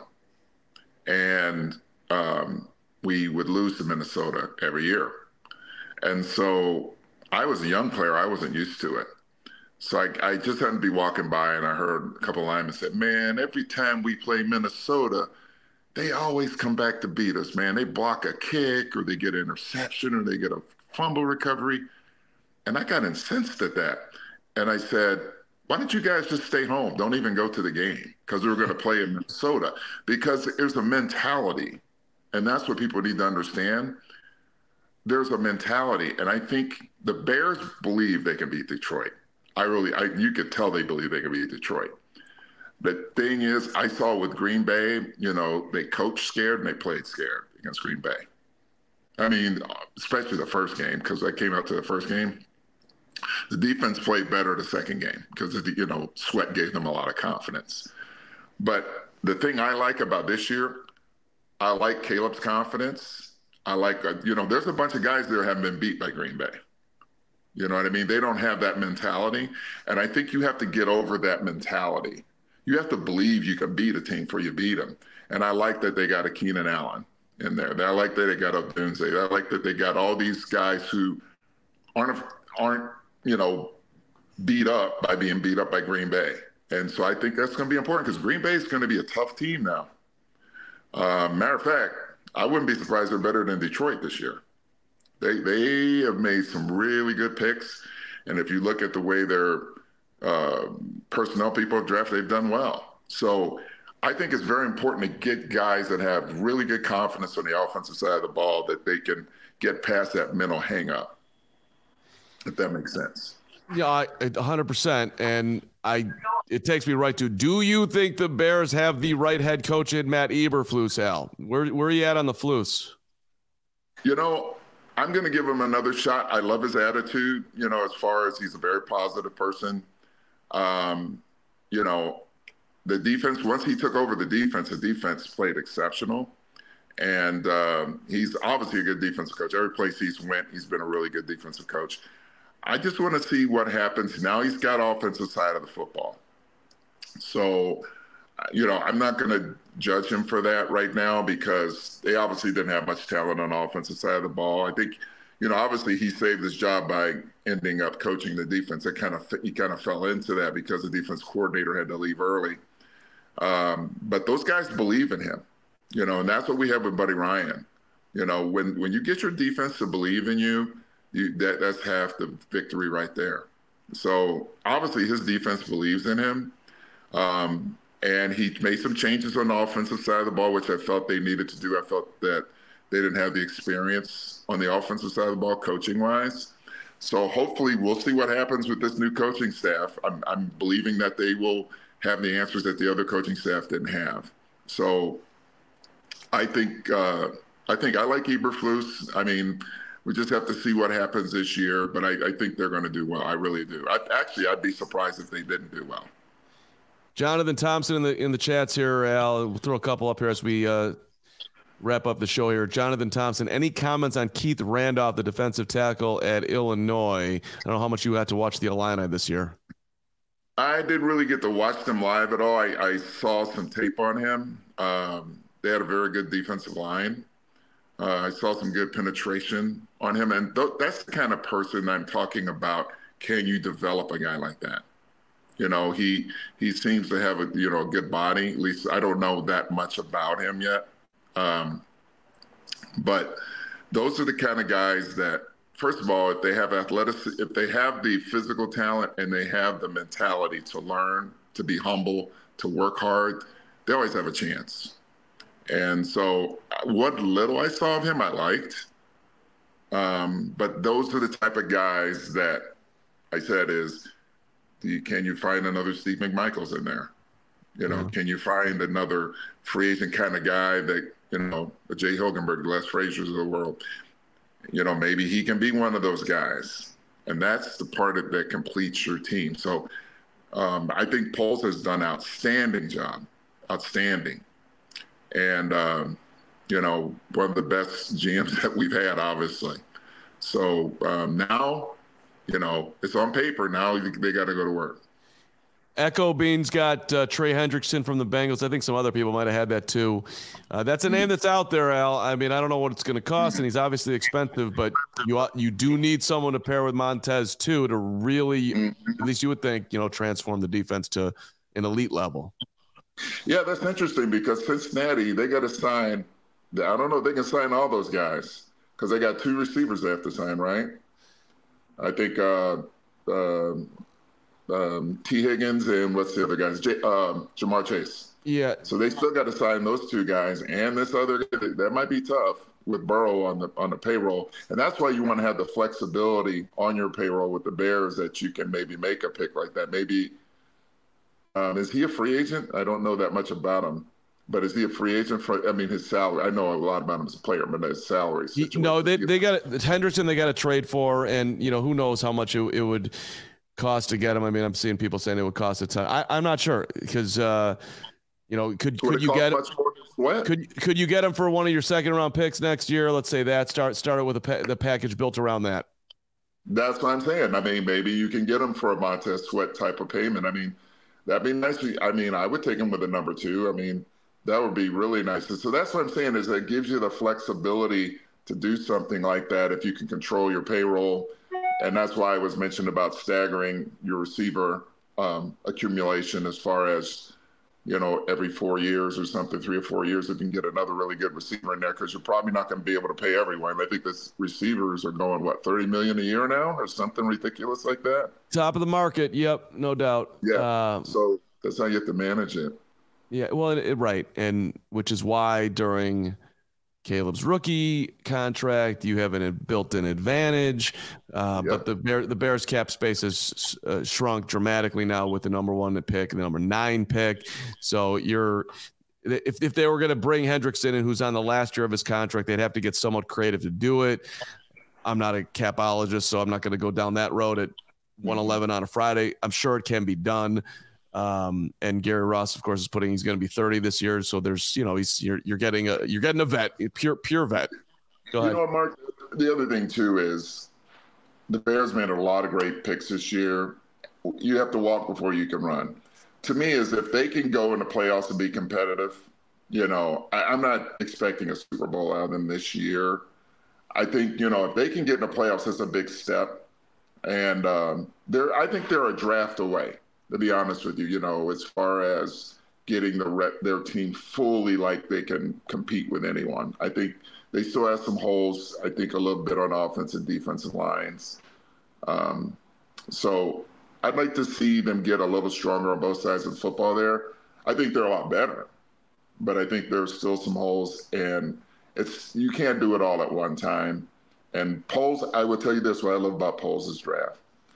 And um, we would lose to Minnesota every year. And so I was a young player. I wasn't used to it. So I, I just happened to be walking by, and I heard a couple of linemen say, man, every time we play Minnesota, they always come back to beat us, man. They block a kick, or they get an interception, or they get a fumble recovery. And I got incensed at that. And I said, why don't you guys just stay home? Don't even go to the game, because we were going to play in Minnesota. Because there's a mentality, and that's what people need to understand. There's a mentality, and I think the Bears believe they can beat Detroit. I really, I, you could tell they believe they can beat Detroit. The thing is, I saw with Green Bay, you know, they coached scared and they played scared against Green Bay. I mean, especially the first game, because I came out to the first game. The defense played better the second game because, you know, Sweat gave them a lot of confidence. But the thing I like about this year, I like Caleb's confidence. I like, you know, there's a bunch of guys there haven't been beat by Green Bay. You know what I mean? They don't have that mentality. And I think you have to get over that mentality. You have to believe you can beat a team before you beat them. And I like that they got a Keenan Allen in there. I like that they got a Dunze. I like that they got all these guys who aren't, aren't, you know, beat up by being beat up by Green Bay. And so I think that's going to be important, because Green Bay is going to be a tough team now. Uh, matter of fact, I wouldn't be surprised they're better than Detroit this year. They they have made some really good picks, and if you look at the way their uh, personnel people have drafted, they've done well. So I think it's very important to get guys that have really good confidence on the offensive side of the ball that they can get past that mental hang-up, if that makes sense. Yeah, one hundred percent. And I, it takes me right to, do you think the Bears have the right head coach in Matt Eberflus, Al? Where, where are you at on the Flus? You know, I'm going to give him another shot. I love his attitude, you know, as far as he's a very positive person. Um, you know, the defense, once he took over the defense, the defense played exceptional. And um, he's obviously a good defensive coach. Every place he's went, he's been a really good defensive coach. I just want to see what happens. Now he's got offensive side of the football. So, you know, I'm not going to judge him for that right now because they obviously didn't have much talent on the offensive side of the ball. I think, you know, obviously he saved his job by ending up coaching the defense. It kind of he kind of fell into that because the defense coordinator had to leave early. Um, but those guys believe in him, you know, and that's what we have with Buddy Ryan. You know, when when you get your defense to believe in you, you that that's half the victory right there. So obviously his defense believes in him. Um, and he made some changes on the offensive side of the ball, which I felt they needed to do. I felt that they didn't have the experience on the offensive side of the ball coaching-wise. So hopefully we'll see what happens with this new coaching staff. I'm, I'm believing that they will have the answers that the other coaching staff didn't have. So I think uh, I think I like Eberflus. I mean, we just have to see what happens this year, but I, I think they're going to do well. I really do. I, actually, I'd be surprised if they didn't do well. Jonathan Thompson in the in the chats here, Al. We'll throw a couple up here as we uh, wrap up the show here. Jonathan Thompson, any comments on Keith Randolph, the defensive tackle at Illinois? I don't know how much you had to watch the Illini this year. I didn't really get to watch them live at all. I, I saw some tape on him. Um, they had a very good defensive line. Uh, I saw some good penetration on him. And th- that's the kind of person I'm talking about. Can you develop a guy like that? You know, he he seems to have a, you know, a good body. At least I don't know that much about him yet. Um, but those are the kind of guys that, first of all, if they have athleticism, if they have the physical talent and they have the mentality to learn, to be humble, to work hard, they always have a chance. And so what little I saw of him, I liked. Um, but those are the type of guys that I said is, do you, can you find another Steve McMichaels in there? You know, mm-hmm. Can you find another free agent kind of guy that, you know, a Jay Hilgenberg, Les Frazier's of the world? You know, maybe he can be one of those guys. And that's the part of, that completes your team. So um, I think Poles has done an outstanding job, outstanding. And, um, you know, one of the best G Ms that we've had, obviously. So um, now, you know, it's on paper. Now they got to go to work. Echo Bean's got uh, Trey Hendrickson from the Bengals. I think some other people might have had that too. Uh, that's a name that's out there, Al. I mean, I don't know what it's going to cost, and he's obviously expensive, but you you do need someone to pair with Montez too to really, at least you would think, you know, transform the defense to an elite level. Yeah, that's interesting because Cincinnati, they got to sign. I don't know if they can sign all those guys because they got two receivers they have to sign, right? I think uh, uh, um, T. Higgins and what's the other guys? J- um, Jamar Chase. Yeah. So they still got to sign those two guys, and this other that might be tough with Burrow on the on the payroll, and that's why you want to have the flexibility on your payroll with the Bears that you can maybe make a pick like that. Maybe um, is he a free agent? I don't know that much about him. But is he a free agent for, I mean, his salary? I know a lot about him as a player, but his salary. No, they they got Henderson. They got to trade for, and you know who knows how much it, it would cost to get him. I mean, I'm seeing people saying it would cost a ton. I, I'm not sure because uh, you know could would could you get much more than Sweat? could could you get him for one of your second round picks next year? Let's say that start started with a pa- the package built around that. That's what I'm saying. I mean, maybe you can get him for a Montez Sweat type of payment. I mean, that'd be nice. I mean, I would take him with a number two. I mean. That would be really nice. And so that's what I'm saying is that it gives you the flexibility to do something like that if you can control your payroll. And that's why I was mentioned about staggering your receiver um, accumulation as far as, you know, every four years or something, three or four years, if you can get another really good receiver in there, because you're probably not going to be able to pay everyone. I think the receivers are going, what, thirty million dollars a year now or something ridiculous like that? Top of the market. Yep, no doubt. Yeah, uh, so that's how you have to manage it. Yeah, well, it, right, and which is why during Caleb's rookie contract, you have a built-in advantage, uh, yep. but the Bear, the Bears cap space has uh, shrunk dramatically now with the number one pick and the number nine pick. So you're, if if they were going to bring Hendrickson in, who's on the last year of his contract, they'd have to get somewhat creative to do it. I'm not a capologist, so I'm not going to go down that road at one eleven on a Friday. I'm sure it can be done. Um, and Gary Ross, of course, is putting, he's going to be thirty this year. So there's, you know, he's, you're, you're getting a, you're getting a vet, a pure, pure vet. Go ahead. You know, Mark, the other thing too is the Bears made a lot of great picks this year. You have to walk before you can run. To me, is if they can go in the playoffs and be competitive, you know, I, I'm not expecting a Super Bowl out of them this year. I think, you know, if they can get in the playoffs, that's a big step. And um, they're, I think they're a draft away, to be honest with you, you know, as far as getting the rep, their team fully like they can compete with anyone. I think they still have some holes, I think a little bit on offense and defensive lines. Um, so I'd like to see them get a little stronger on both sides of the football there. I think they're a lot better, but I think there's still some holes, and it's you can't do it all at one time. And Poles, I will tell you this, what I love about Poles' draft.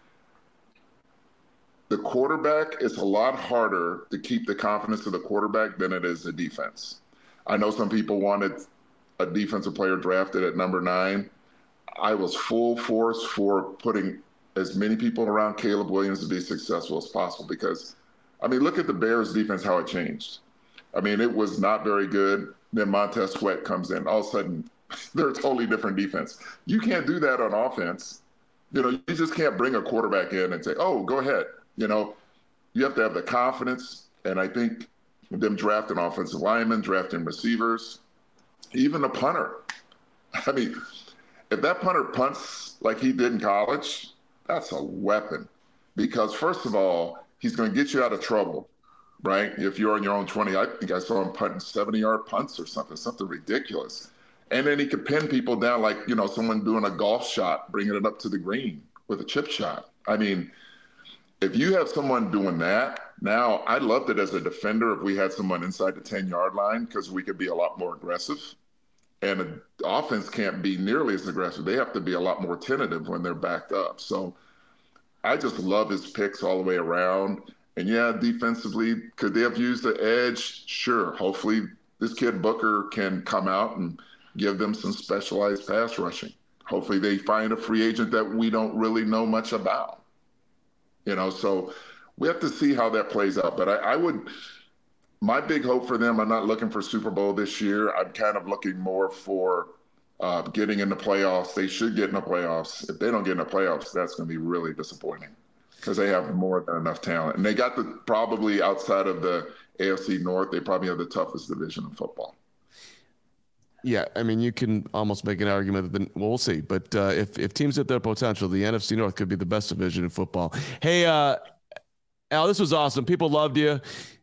The quarterback, it's a lot harder to keep the confidence of the quarterback than it is the defense. I know some people wanted a defensive player drafted at number nine. I was full force for putting as many people around Caleb Williams to be successful as possible because, I mean, look at the Bears defense, how it changed. I mean, it was not very good. Then Montez Sweat comes in. All of a sudden, they're a totally different defense. You can't do that on offense. You know, you just can't bring a quarterback in and say, oh, go ahead. You know, you have to have the confidence. And I think them drafting offensive linemen, drafting receivers, even a punter. I mean, if that punter punts like he did in college, that's a weapon. Because first of all, he's going to get you out of trouble, right? If you're on your own twenty, I think I saw him punting seventy-yard punts or something, something ridiculous. And then he could pin people down like, you know, someone doing a golf shot, bringing it up to the green with a chip shot. I mean, if you have someone doing that, now I loved it as a defender if we had someone inside the ten-yard line because we could be a lot more aggressive. And the offense can't be nearly as aggressive. They have to be a lot more tentative when they're backed up. So I just love his picks all the way around. And, yeah, defensively, could they have used the edge? Sure. Hopefully this kid Booker can come out and give them some specialized pass rushing. Hopefully they find a free agent that we don't really know much about. You know, so we have to see how that plays out. But I, I would – my big hope for them, I'm not looking for Super Bowl this year. I'm kind of looking more for uh, getting in the playoffs. They should get in the playoffs. If they don't get in the playoffs, that's going to be really disappointing because they have more than enough talent. And they got the probably outside of the A F C North, they probably have the toughest division in football. Yeah, I mean, you can almost make an argument that, the, well, we'll see. But uh, if, if teams hit their potential, the N F C North could be the best division in football. Hey, uh, Al, this was awesome. People loved you.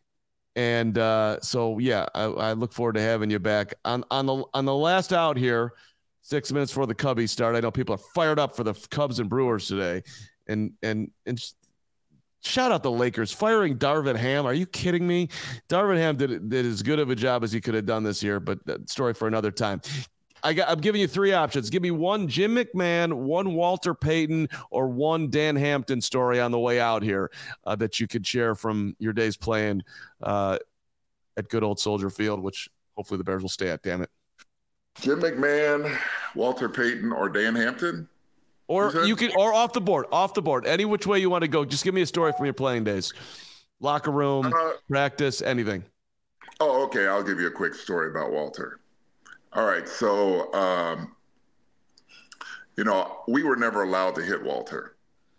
And uh, so, yeah, I, I look forward to having you back on on the on the last out here. Six minutes before the Cubbies start. I know people are fired up for the Cubs and Brewers today, and and and shout out the Lakers firing Darvin Ham. Are you kidding me? Darvin Ham did did as good of a job as he could have done this year, but that story for another time. I got, I'm giving you three options. Give me one Jim McMahon, one Walter Payton, or one Dan Hampton story on the way out here uh, that you could share from your days playing uh, at good old Soldier Field, which hopefully the Bears will stay at, damn it. Jim McMahon, Walter Payton, or Dan Hampton? Or you can, or off the board, off the board, any which way you want to go. Just give me a story from your playing days. Locker room, uh, practice, anything. Oh, okay. I'll give you a quick story about Walter. All right, so, um, you know, we were never allowed to hit Walter.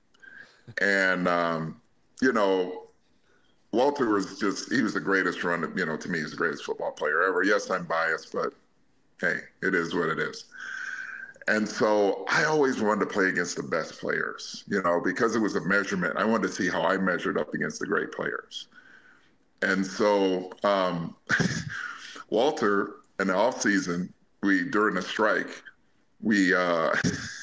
And, um, you know, Walter was just, he was the greatest run, you know, to me, he's the greatest football player ever. Yes, I'm biased, but hey, it is what it is. And so I always wanted to play against the best players, you know, because it was a measurement. I wanted to see how I measured up against the great players. And so um, Walter, in the off season, we during the strike, we uh,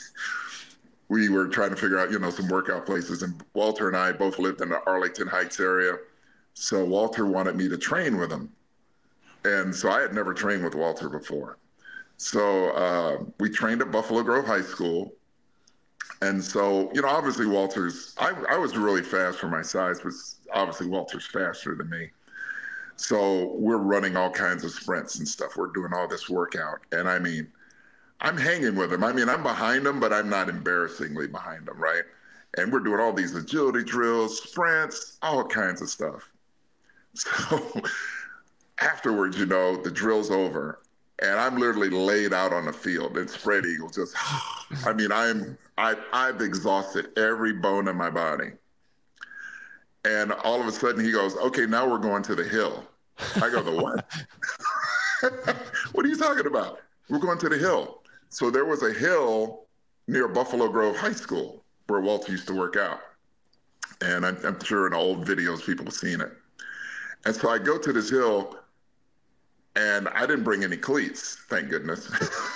we were trying to figure out, you know, some workout places. And Walter and I both lived in the Arlington Heights area. So Walter wanted me to train with him. And so I had never trained with Walter before. So uh, we trained at Buffalo Grove High School. And so, you know, obviously Walter's, I, I was really fast for my size, but obviously Walter's faster than me. So we're running all kinds of sprints and stuff. We're doing all this workout. And I mean, I'm hanging with him. I mean, I'm behind him, but I'm not embarrassingly behind him, right? And we're doing all these agility drills, sprints, all kinds of stuff. So afterwards, you know, the drill's over. And I'm literally laid out on the field and spread eagle. Just, I mean, I'm, I, I've exhausted every bone in my body. And all of a sudden he goes, okay, now we're going to the hill. I go, the what? What are you talking about? We're going to the hill. So there was a hill near Buffalo Grove High School where Walter used to work out. And I'm, I'm sure in old videos, people have seen it. And so I go to this hill, and I didn't bring any cleats, thank goodness.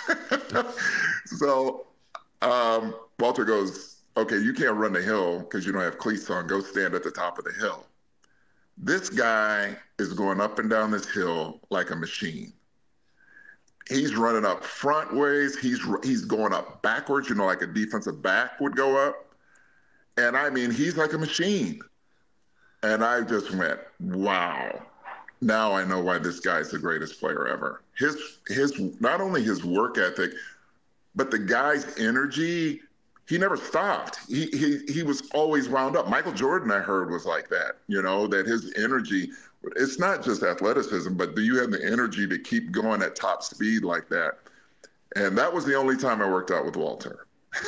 So um, Walter goes, okay, you can't run the hill because you don't have cleats on. Go stand at the top of the hill. This guy is going up and down this hill like a machine. He's running up front ways. He's, he's going up backwards, you know, like a defensive back would go up. And I mean, he's like a machine. And I just went, wow. Now I know why this guy's the greatest player ever. His, his, not only his work ethic, but the guy's energy, he never stopped. He, he, he was always wound up. Michael Jordan, I heard, was like that, you know, that his energy, it's not just athleticism, but do you have the energy to keep going at top speed like that? And that was the only time I worked out with Walter.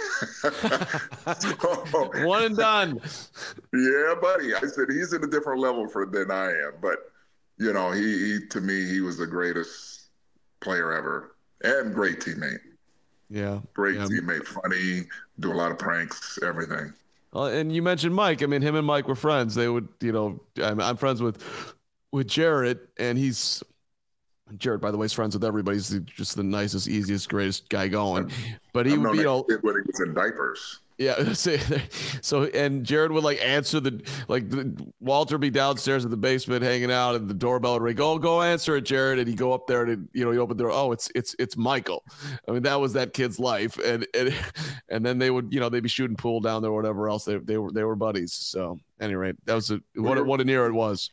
So, one and done. Yeah, buddy. I said, he's at a different level for than I am, but you know, he, he, to me, he was the greatest player ever and great teammate. Yeah. Great yeah. teammate, funny, do a lot of pranks, everything. Uh, and you mentioned Mike. I mean, him and Mike were friends. They would, you know, I'm, I'm friends with, with Jared, and he's, Jared, by the way, is friends with everybody. He's just the nicest, easiest, greatest guy going. But he I've would be, you know, when he was in diapers. Yeah. So, and Jared would like answer the, like the, Walter be downstairs in the basement hanging out, and the doorbell would ring. Go, go answer it, Jared. And he'd go up there and, you know, he opened the door. Oh, it's, it's, it's Michael. I mean, that was that kid's life. And, and, and then they would, you know, they'd be shooting pool down there or whatever else. They, they were, they were buddies. So anyway, that was a, what, what an era it was.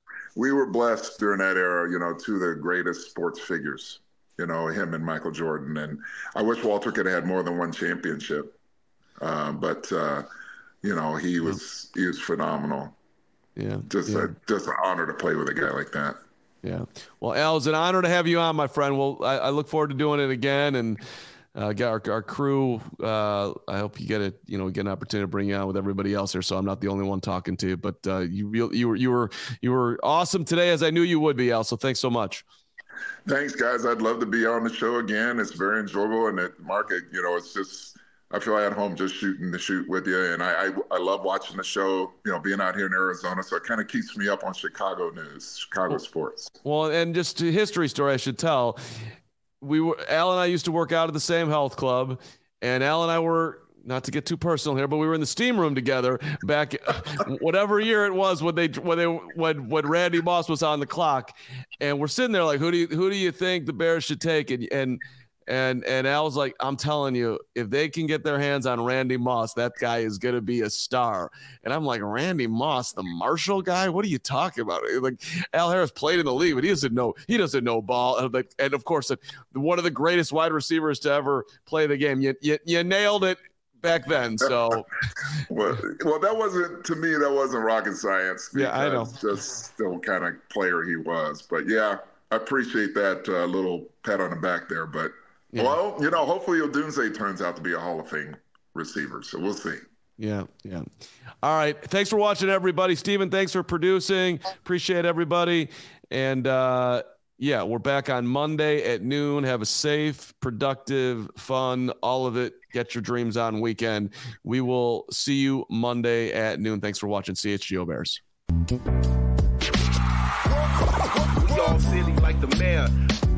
We were blessed during that era, you know, two of the greatest sports figures, you know, him and Michael Jordan. And I wish Walter could have had more than one championship. Uh, but, uh, you know, he was he was phenomenal. Yeah. Just, yeah. A, just an honor to play with a guy like that. Yeah. Well, Al, it's an honor to have you on, my friend. Well, I, I look forward to doing it again. And uh, got our, our crew. Uh, I hope you get it, you know, get an opportunity to bring you on with everybody else here. So I'm not the only one talking to you, but uh, you, you were, you were, you were awesome today, as I knew you would be, Al. So thanks so much. Thanks, guys. I'd love to be on the show again. It's very enjoyable. And it, Mark, it, you know, it's just, I feel at home just shooting the shoot with you. And I, I, I love watching the show, you know, being out here in Arizona. So it kind of keeps me up on Chicago news, Chicago well, sports. Well, and just a history story I should tell. We were, Al and I used to work out at the same health club, and Al and I were, not to get too personal here, but we were in the steam room together back whatever year it was when they, when they, when, when Randy Moss was on the clock, and we're sitting there like, who do you, who do you think the Bears should take? And, and, And and Al was like, I'm telling you, if they can get their hands on Randy Moss, that guy is going to be a star. And I'm like, Randy Moss, the Marshall guy? What are you talking about? Like, Al Harris played in the league, but he doesn't know he doesn't know ball. And, like, and of course, one of the greatest wide receivers to ever play the game. You you, you nailed it back then. So, well, well, that wasn't, to me, that wasn't rocket science. Yeah, I know. Just the kind of player he was. But yeah, I appreciate that uh, little pat on the back there. But yeah. Well, you know, hopefully Odunze turns out to be a Hall of Fame receiver, so we'll see. Yeah, yeah. All right. Thanks for watching, everybody. Steven, thanks for producing. Appreciate everybody. And, uh, yeah, we're back on Monday at noon. Have a safe, productive, fun, all of it. Get your dreams on weekend. We will see you Monday at noon. Thanks for watching C H G O Bears. We all silly like the mayor.